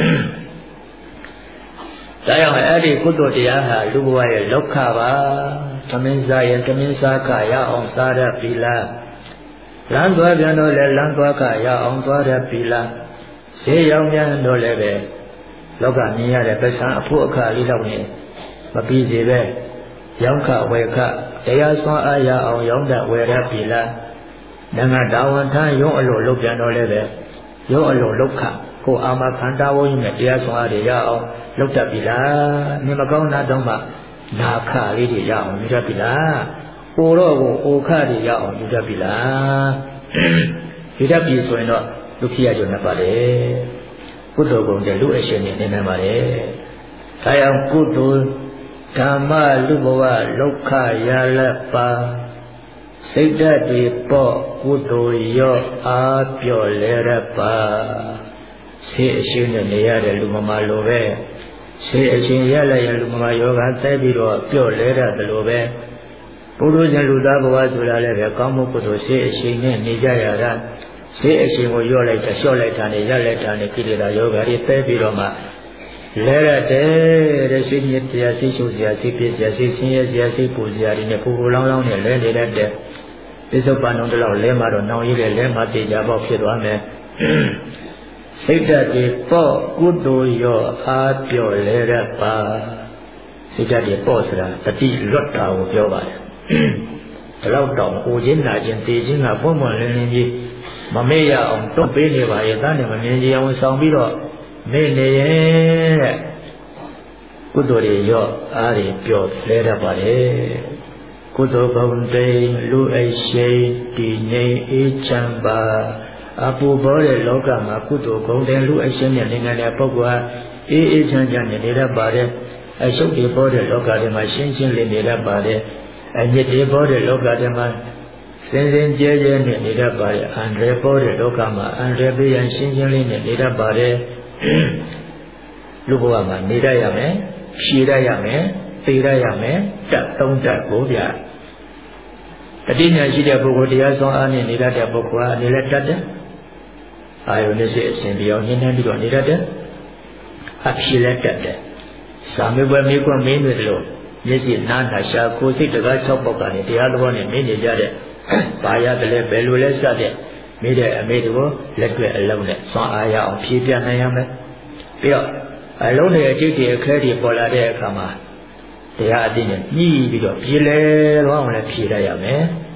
ဒါကြောင့်အဲ့ဒီကုသိုလ်တရားဟာလူဘဝရဲ့လောက်ခပါသမင်းစားရင်သမင်းစားခရအောင်စားရပြီလားလမ်းသွားပြန်တော့လည်းလမ်းသွားခရအောင်သွားရပြီလားဈေးရောက်ပြန်တော့လည်းပဲလောကမြင်ရတဲ့ပစ္စံအဖို့အခါလေးတော့နေမပြီးစေပဲရောင်းခဝယ်ခတရားစွမ်းအားရအောင်ရောင်းတဝယ်ရပြီလားငါတာဝန်ထမ်းရုံးအလိုလုပ်ပြန်တော့လည်းပဲရုံးအလိုလုပ်ခကိုအာမခန္ဓာဝိညာဉ်တရားစွမ်းအားတွေရအောင်လုပ်တတ်ပြီလားမြင်မကောင်းတာတော့မှနာခလေးတွေရအောင်ယူတတ်ပြီလားအိုတော့ကိုအိုခတွေရအောင်ယူတတ်ပြီလားယူတတ်ပြီဆိုရင်တော့လူဖြစ်ရကြနေပါတယ်ကုသိုလ်ကုန်တဲ့လူအရှင်နေနေနိုင်ပါတယ်ဒါကြောင့်ကုသိုလ်ဓမ္မလူဘဝလောက်ခရလပါစိတ်ဓာတ်တွေပေါ့ကုသိုလ်ရောအားပြော့လဲရပါဆေးအရှင်နဲ့နေရတဲ့လူမမလိုပဲဆေးအရှင်ရလိုက်ရင်လူမမယောဂသက်ပြီးတော့ပြော့လဲရတယ်လို့ပဲပုရုဇဉ်လူသားဘဝဆိုတာလည်းပဲကောင်းမှုကုသိုလ်ဆေးအရှင်နဲ့နေကြရတာဆေးအရှင်ကိုရော့လိုက်တာလျှော့လိုက်တာနဲ့ရလိုက်တာနဲ့ကိလေသာယောဂတွေသက်ပြီးတော့မှလဲရတယ်တဲ့စိတ်ညစ်တရားစိတ်ရှုစရာစိတ်ပြည့်စရာစိတ်ဆင်းရဲစရာစိတ်ပူစရာတွေနဲ့ပူပူလောင်းလောင်းနဲ့လဲနေတတ်တဲ့ပစ္စုပန်တော်တလောက်လဲမှတော့နှောင်ရည်တဲ့လဲမှတေချာပေါက်ဖြစ်သွားမယ်စိတ်ဓာတ်တွေပေါ့ကုသိုလ်ရောအားပြော့လဲရပါစိတ်ဓာတ်တွေပေါ့ဆိုတာတတိလွတ်တာကိုပြောပါတယ်ဒီလောက်တောင်ဟိုချင်းနာချင်းတေချင်းကပွန့်ပွန့်လင်းလင်းကြီးမမေ့ရအောင်တွန်းပေးနေပါရဲ့သားနဲ့မမြင်ကြအောင်ဆောင်ပြီးတော့မေ့နေရဲ့တဲ့ကုသိုလ်တွေရောအားတွေပြော့လဲရပါတယ်ကုသိုလ်ဘုံတိန်လူအရှိန်တည်ငြိမ်အေးချမ်းပါအပူဘောတဲ့လောကမှာကုသိုလ်ဂုဏ်တဲ့လူအရှင်နဲ့နိုင်ငံတဲ့ပုဂ္ဂိုလ်ဟာအေးအေးချမ်းချမ်းနဲ့နေတတ်ပါတယ်အရှုပ်တွေပေါ်တဲ့လောကတွေမှာရှင်းရှင်းလေးနေတတ်ပါတယ်အညစ်တွေပေါ်တဲ့လောကတွေမှာစင်စင်ကြဲကြဲနဲ့နေတတ်ပါတယ်အန္တရာယ်ပေါ်တဲ့လောကမှာအန္တရာယ်ပေးရန်ရှင်းရှင်းလေးနဲ့နေတတ်ပါတယ်လူဘဝမှာနေတတ်ရမယ်ဖြေတတ်ရမယ်သိတတ်ရမယ်တတ်သုံးတတ်ကိုဗျာတတိညာရှိတဲ့ပုဂ္ဂိုလ်တရားဆောင်အားနဲ့နေတတ်တဲ့ပုဂ္ဂိုလ်ဟာအနေနဲ့တတ်တယ်အာယုန်နဲ့စိတ်အစဉ်ပြောင်းညှင်းနှန်းပြီးတော့နေတတ်တယ်အဖြေလည်းတတ်တယ်စာမေးပွဲမေးခွန်းမေးနေတယ်လို့မျက်စိနားနာရှာကိုယ်စိတ်တကား၆ပေါက်ကနေတရားတော်နဲ့မေးနေကြတဲ့ဘာရတယ်လဲဘယ်လိုလဲစတဲ့မေးတဲ့အမေတို့လက်တွေ့အလုံးနဲ့စွမ်းအားရအောင်ဖြေပြနိုင်ရမယ်ပြီးတော့အလုံးနဲ့အကျိတ်တွေအခက်တွေပေါ်လာတဲ့အခါမှာတရားအသိနဲ့ညှိပြီးတော့ပြေလဲသွားအောင်လည်းဖြေရရမယ်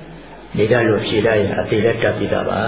နေရလို့ဖြေလိုက်ရင်အသေးလက်တက်ပြီးသားပါ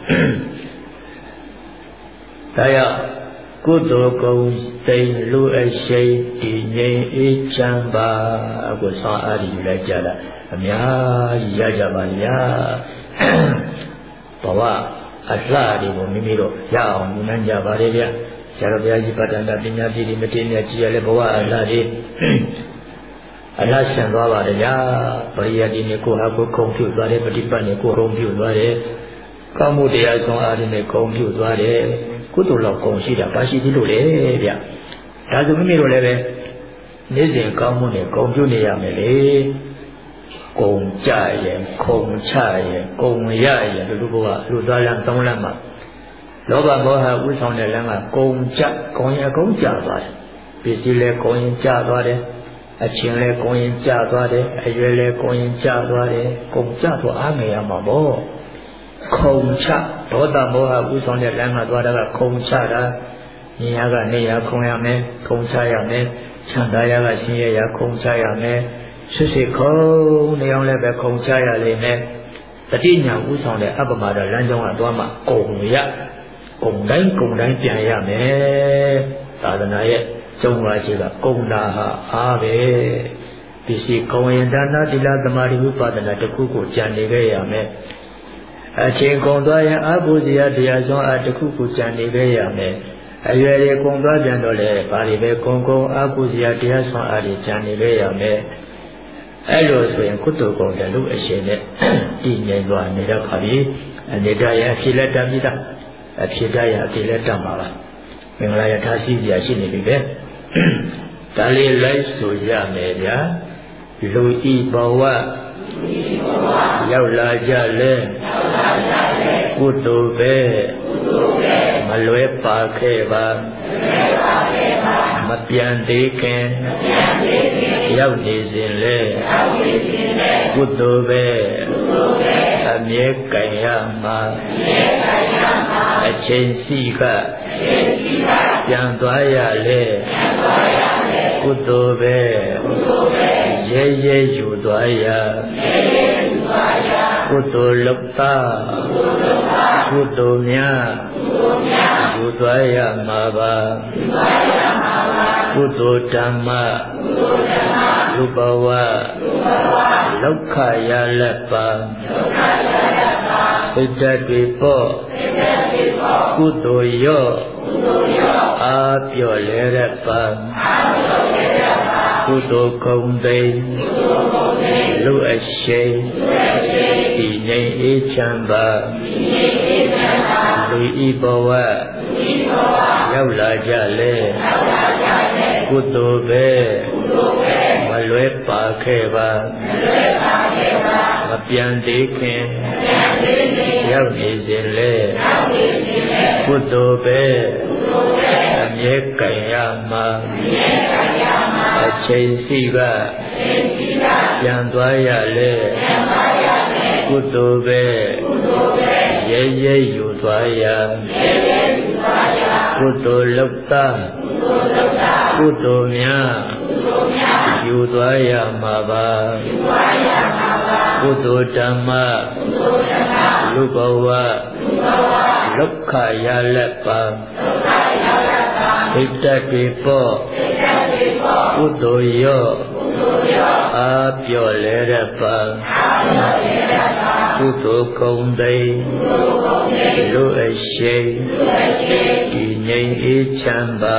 ဒါကြောင့်ကုသိုလ်ကုံသိမ်လူအရှိန်တည်ငြိမ်အေးချမ်းပါကိုဆောင်းအားယူလိုက်ကြတာအများကြီးရကြပါဗျာဘဝအလှတွေကိုမိမိတို့ရအောင်မြင်ကြပါလေဗျာဆရာတော်ဘုရားကြီးပတ္တနာပညာပြည်ဒီမတိမြတ်ကြီးရလဲဘဝအလှတွေအလှဆန်သွားပါလေဗျာပရိယတ်ဒီနဲ့ကိုဟာကိုခုံပြုသွားတယ်ပฏิပတ်နဲ့ကိုရုံပြုသွားတယ်ကောင်းမှုတရားဆောင်အားတွေနဲ့ခုံပြုသွားတယ်ကုသိုလ်လောက်ကုန်ရှိတာဘာရှိသေးလို့လဲဗျဒါဆိုမိမိတို့လည်းပဲနေ့စဉ်ကောင်းမှုနဲ့ဂုဏ်ပြုနေရမယ်လေဂုဏ်ကြရဲ့ခုံချရဲ့ဂုဏ်ရရဲ့လူလူဘဝလူသားလမ်းသုံးလမ်းမှာလောဘမောဟဥဆောင်တဲ့လမ်းကဂုဏ်ကြဂုဏ်ရဂုဏ်ကြသွားတယ်ပစ္စည်းလည်းဂုဏ်ရင်ကြသွားတယ်အချင်းလည်းဂုဏ်ရင်ကြသွားတယ်အရွယ်လည်းဂုဏ်ရင်ကြသွားတယ်ဂုဏ်ကြတော့အားငယ်ရမှာပေါ့ခုံချဒေါသမောဟဥဆောင်တဲ့လမ်းကသွားတာကခုံချတာနေရာကနေရာခုံရမယ်ခုံချရမယ်ချမ်းသာရကရှင်ရရခုံချရမယ်ဆွဆွခုံနေအောင်လည်းပဲခုံချရလိမ့်မယ်တတိညာဥဆောင်တဲ့အပ္ပမာဒလမ်းကြောင်းကသွားမှကုံရကုံတိုင်းကုံတိုင်းပြန်ရမယ်သာသနာရဲ့ကျုံပါရှိကကုံတာဟာအားပဲပစ္စည်းကုံရင်ဒါနသီလသမာဓိဥပဒနာတစ်ခုကိုကြံနေခဲ့ရမယ်အချိန်ကုန်သွားရင်အဘုဇရာတရားစွမ်းအားတစ်ခုခုကြံနေခဲ့ရမယ်အရွယ်တွေကုန်သွားပြန်တော့လေဘာတွေပဲကုန်ကုန်အဘုဇရာတရားစွမ်းအားတွေကြံနေခဲ့ရမယ်အဲ့လိုဆိုရင်ကုသိုလ်ကုန်တဲ့လူအရှင်နဲ့ဤငြိမ်သွားနေတော့ပါပြီအနေတရအဖြစ်လက်တမိတာအဖြစ်တရအဖြစ်လက်တမှာပါမင်္ဂလာရထားရှိပြရှိနေပြီပဲဒါလေးလိုက်ဆိုရမယ်ဗျာလူဤဘဝရောက်လာကြလေကုသိုလ်ပဲမလွဲပါခဲ့ပါမပြန်သေးခင်ရောက်နေစဉ်လေကုသိုလ်ပဲအမြဲကြံရမှာအချိန်စီကပြန်သွားရလေကုသိုလ်ပဲရဲရဲယူသွားရကုသိုလ်လုပ်တာကုသိုလ်များယူသွားရမှာပါကုသိုလ်ဓမ္မလူဘဝလောက်ခရလက်ပါစိတ်ဓာတ်တွေပေါ့ကုသိုလ်ရောအာပြော့လဲရပါကုသိုလ်ကုံသိမ်လူအရှိန်ဒီငြိမ်အေးချမ်းပါလူဤဘဝရောက်လာကြလေကုသိုလ်ပဲမလွဲပါခဲ့ပါမပြန်သေးခင်ရောက်နေစဉ်လေကုသိုလ်ပဲအမြဲကြံရမှာအချိန်စီကပြန်သွားရလေကုသိုလ်ပဲရဲရဲယူသွားရကုသိုလ်လုပ်တာကုသိုလ်များယူသွားရမှာပါကုသိုလ်ဓမ္မလူဘဝလောက်ခရလက်ပါစိတ်ဓာတ်တွေပေါ့ကုသိုလ်ရောအာပြော့လဲရပါကုသိုလ်ကုံသိမ်လူအရှိန်ဒီငြိမ်အေးချမ်းပါ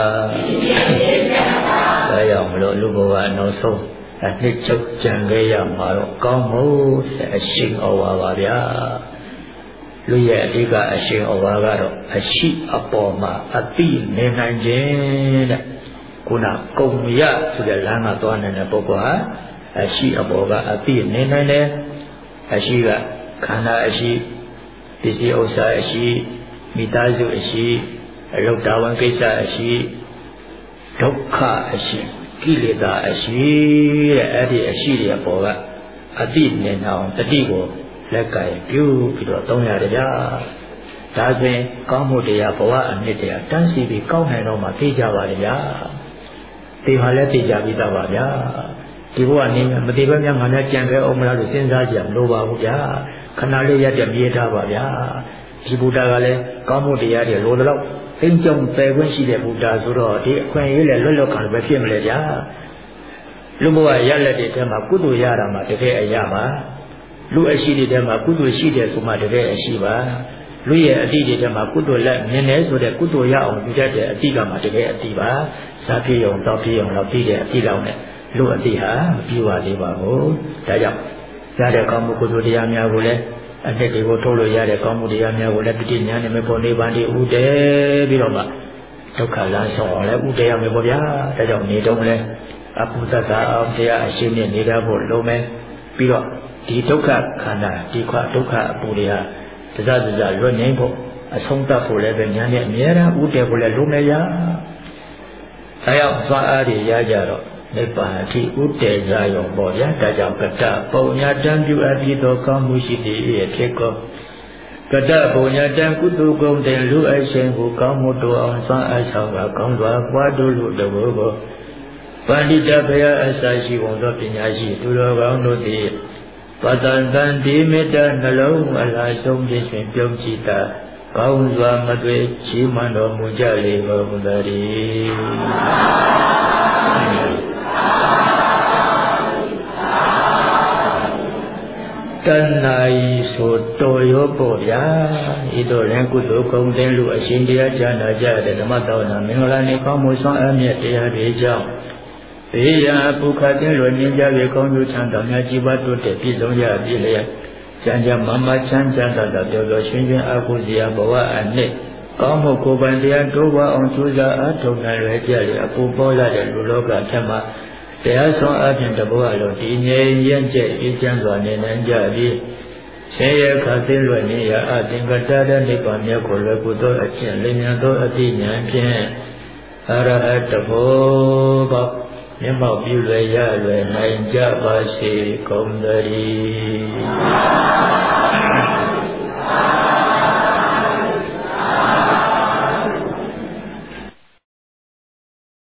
ဒါကြောင့်မလို့လူဘဝနောက်ဆုံးအနှစ်ချုပ်ကြံခဲ့ရမှာတော့ကောင်းမို့အရှင်ဩဝါပါဗျာလူရဲ့အဓိကအရှင်ဩဝါကတော့အရှိအပေါ်မှာအတိနေနိုင်ခြင်းတဲ့ခုနကုံရဆိုတဲ့လမ်းကသွားနေတဲ့ပုဂ္ဂိုလ်ဟာအရှိအပေါ်ကအတိနေနိုင်တယ်အရှိကခန္ဓာအရှိပစ္စည်းဥစ္စာအရှိမိသားစုအရှိအလုတာဝန်ကိစ္စအရှိဒုက္ခအရှိကိလေသာအရှိတဲ့အဲ့ဒီအရှိတွေအပေါ်ကအတိနေအောင်တတိကိုလက်ကင်ပြုပြီးတော့သုံးရတယ်ဗျာဒါဆိုရင်ကောင်းမှုတရားဘဝအနှစ်တရားတန်းစီပြီးကောင်းနိုင်တော့မှသိကြပါလေဗျာဒီမှာလည်းသိကြပြီးသားပါဗျာဒီဘဝနေမသေးဘဲများငါနဲ့ကြံခဲ့အောင်မလားလို့စဉ်းစားကြမလို့ပါဘူးဗျာခဏလေးရက်တည်းပြေးထားပါဗျာဒီဘုရားကလည်းကောင်းမှုတရားတွေလိုတော့သိကြုံပယ်ခွင့်ရှိတဲ့ဘုရားဆိုတော့ဒီအခွင့်အရေးလည်းလွတ်လွတ်ခံပဲဖြစ်မလဲဗျာလူဘဝရလက်တွေထဲမှာကုသိုလ်ရတာမှတကယ်အရာပါလူအရှိတွေထဲမှာကုသိုလ်ရှိတယ်ဆိုမှတကယ်အရှိပါလူရဲ့အတိတွေထဲမှာကုသိုလ်လက်မြင်နေဆိုတဲ့ကုသိုလ်ရအောင်ယူတတ်တဲ့အတိကမှတကယ်အတိပါစားပြေုံတော့ပြေုံတော့ပြီးတဲ့အတိလောက်နဲ့လူအတိဟာမပြီးပါသေးပါဘူးဒါကြောင့်ရတဲ့ကောင်းမှုကုသိုလ်တရားများကိုလည်းအနှစ်တွေကိုထုတ်လို့ရတဲ့ကောင်းမှုတရားများကိုလည်းပိဋိညာနဲ့မပေါ်နေပါတိဥတည်ပြီးတော့မှဒုက္ခလမ်းဆောင်အောင်လည်းဥတည်ရမယ်ပေါ့ဗျာဒါကြောင့်နေတော့လည်းအပုသတ္တအောင်တရားအရှင်းနဲ့နေတတ်ဖို့လုံးမယ်ပြီးတော့ဒီဒုက္ခခန္ဓာဒီခွဒုက္ခအပူတွေဟာတစစစလွတ်ငြိမ်းဖို့အဆုံးသတ်ဖို့လည်းပဲဉာဏ်နဲ့အမြဲတမ်းဥတည်ဖို့လည်းလုံးမယ်ရဒါကြောင့်သွားအားတွေရကြတော့နိဗ္ဗာန်အထိဥတည်ကြရုံပေါ့ဗျာဒါကြောင့်ကတ္တပုံညာတံပြုအပ်ပြီးသောကောင်းမှုရှိသည့်ရဲ့ဖြစ်ကောကတ္တပုံညာတံကုသိုလ်ကုန်တဲ့လူအရှင်ကိုကောင်းမှုတော်အောင်သွားအဆောင်ကကောင်းစွာပွားတို့လူတော်ကိုပန္တိတဘုရားအစာရှိကုန်သောပညာရှိသူတော်ကောင်းတို့သည်ပတန်တန်ဒီမေတ္တာနှလုံးအလားဆုံးဖြင့်ရှင်ပြုံးကြည်တာကောင်းစွာမသွေချီးမွမ်းတော်မူကြလေကုန်သတည်းတဏှာဤဆိုတော်ရောပေါ့ဗျာဤတော့လည်းကုသိုလ်ကောင်းတဲ့လူအရှင်တရားကြားနာကြတဲ့ဓမ္မတော်နာမင်္ဂလာနေကောင်းမှုဆောင်အမြတ်တရားတွေကြောင့်ဘေးရန်ပုခတ်တဲ့လွန်မြင်ကြ၍ကောင်းကျိုးချမ်းသာများကြီးပွားတိုးတက်ပြည့်စုံရပြီလေကျမ်းကျမ်းမမချမ်းချမ်းသာသာပြောပြောရှင်ရှင်အာဟုဇရာဘဝအနှစ်ကောင်းမှုကိုယ်ပိုင်တရားတိုးပွားအောင်ကြိုးစားအားထုတ်နိုင်ရကြလေအပူပေါ်လာတဲ့လူလောကထက်မှာတရားဆောင်အပြင်တဘဝလုံးတည်ငြိမ်ရင့်ကျက်အေးချမ်းစွာနေနိုင်ကြပြီဆင်းရဲခါသိလွယ်နေရအသင်္ကတတဲ့နိဗ္ဗာန်မြတ်ကိုလွယ်ကူသောအကျင့်လင်းမြန်သောအသိဉာဏ်ဖြင့်အရဟတဘောပေါမျက်မှောက်ပြုလွယ်ရလွယ်နိုင်ကြပါစေကုန်သတည်း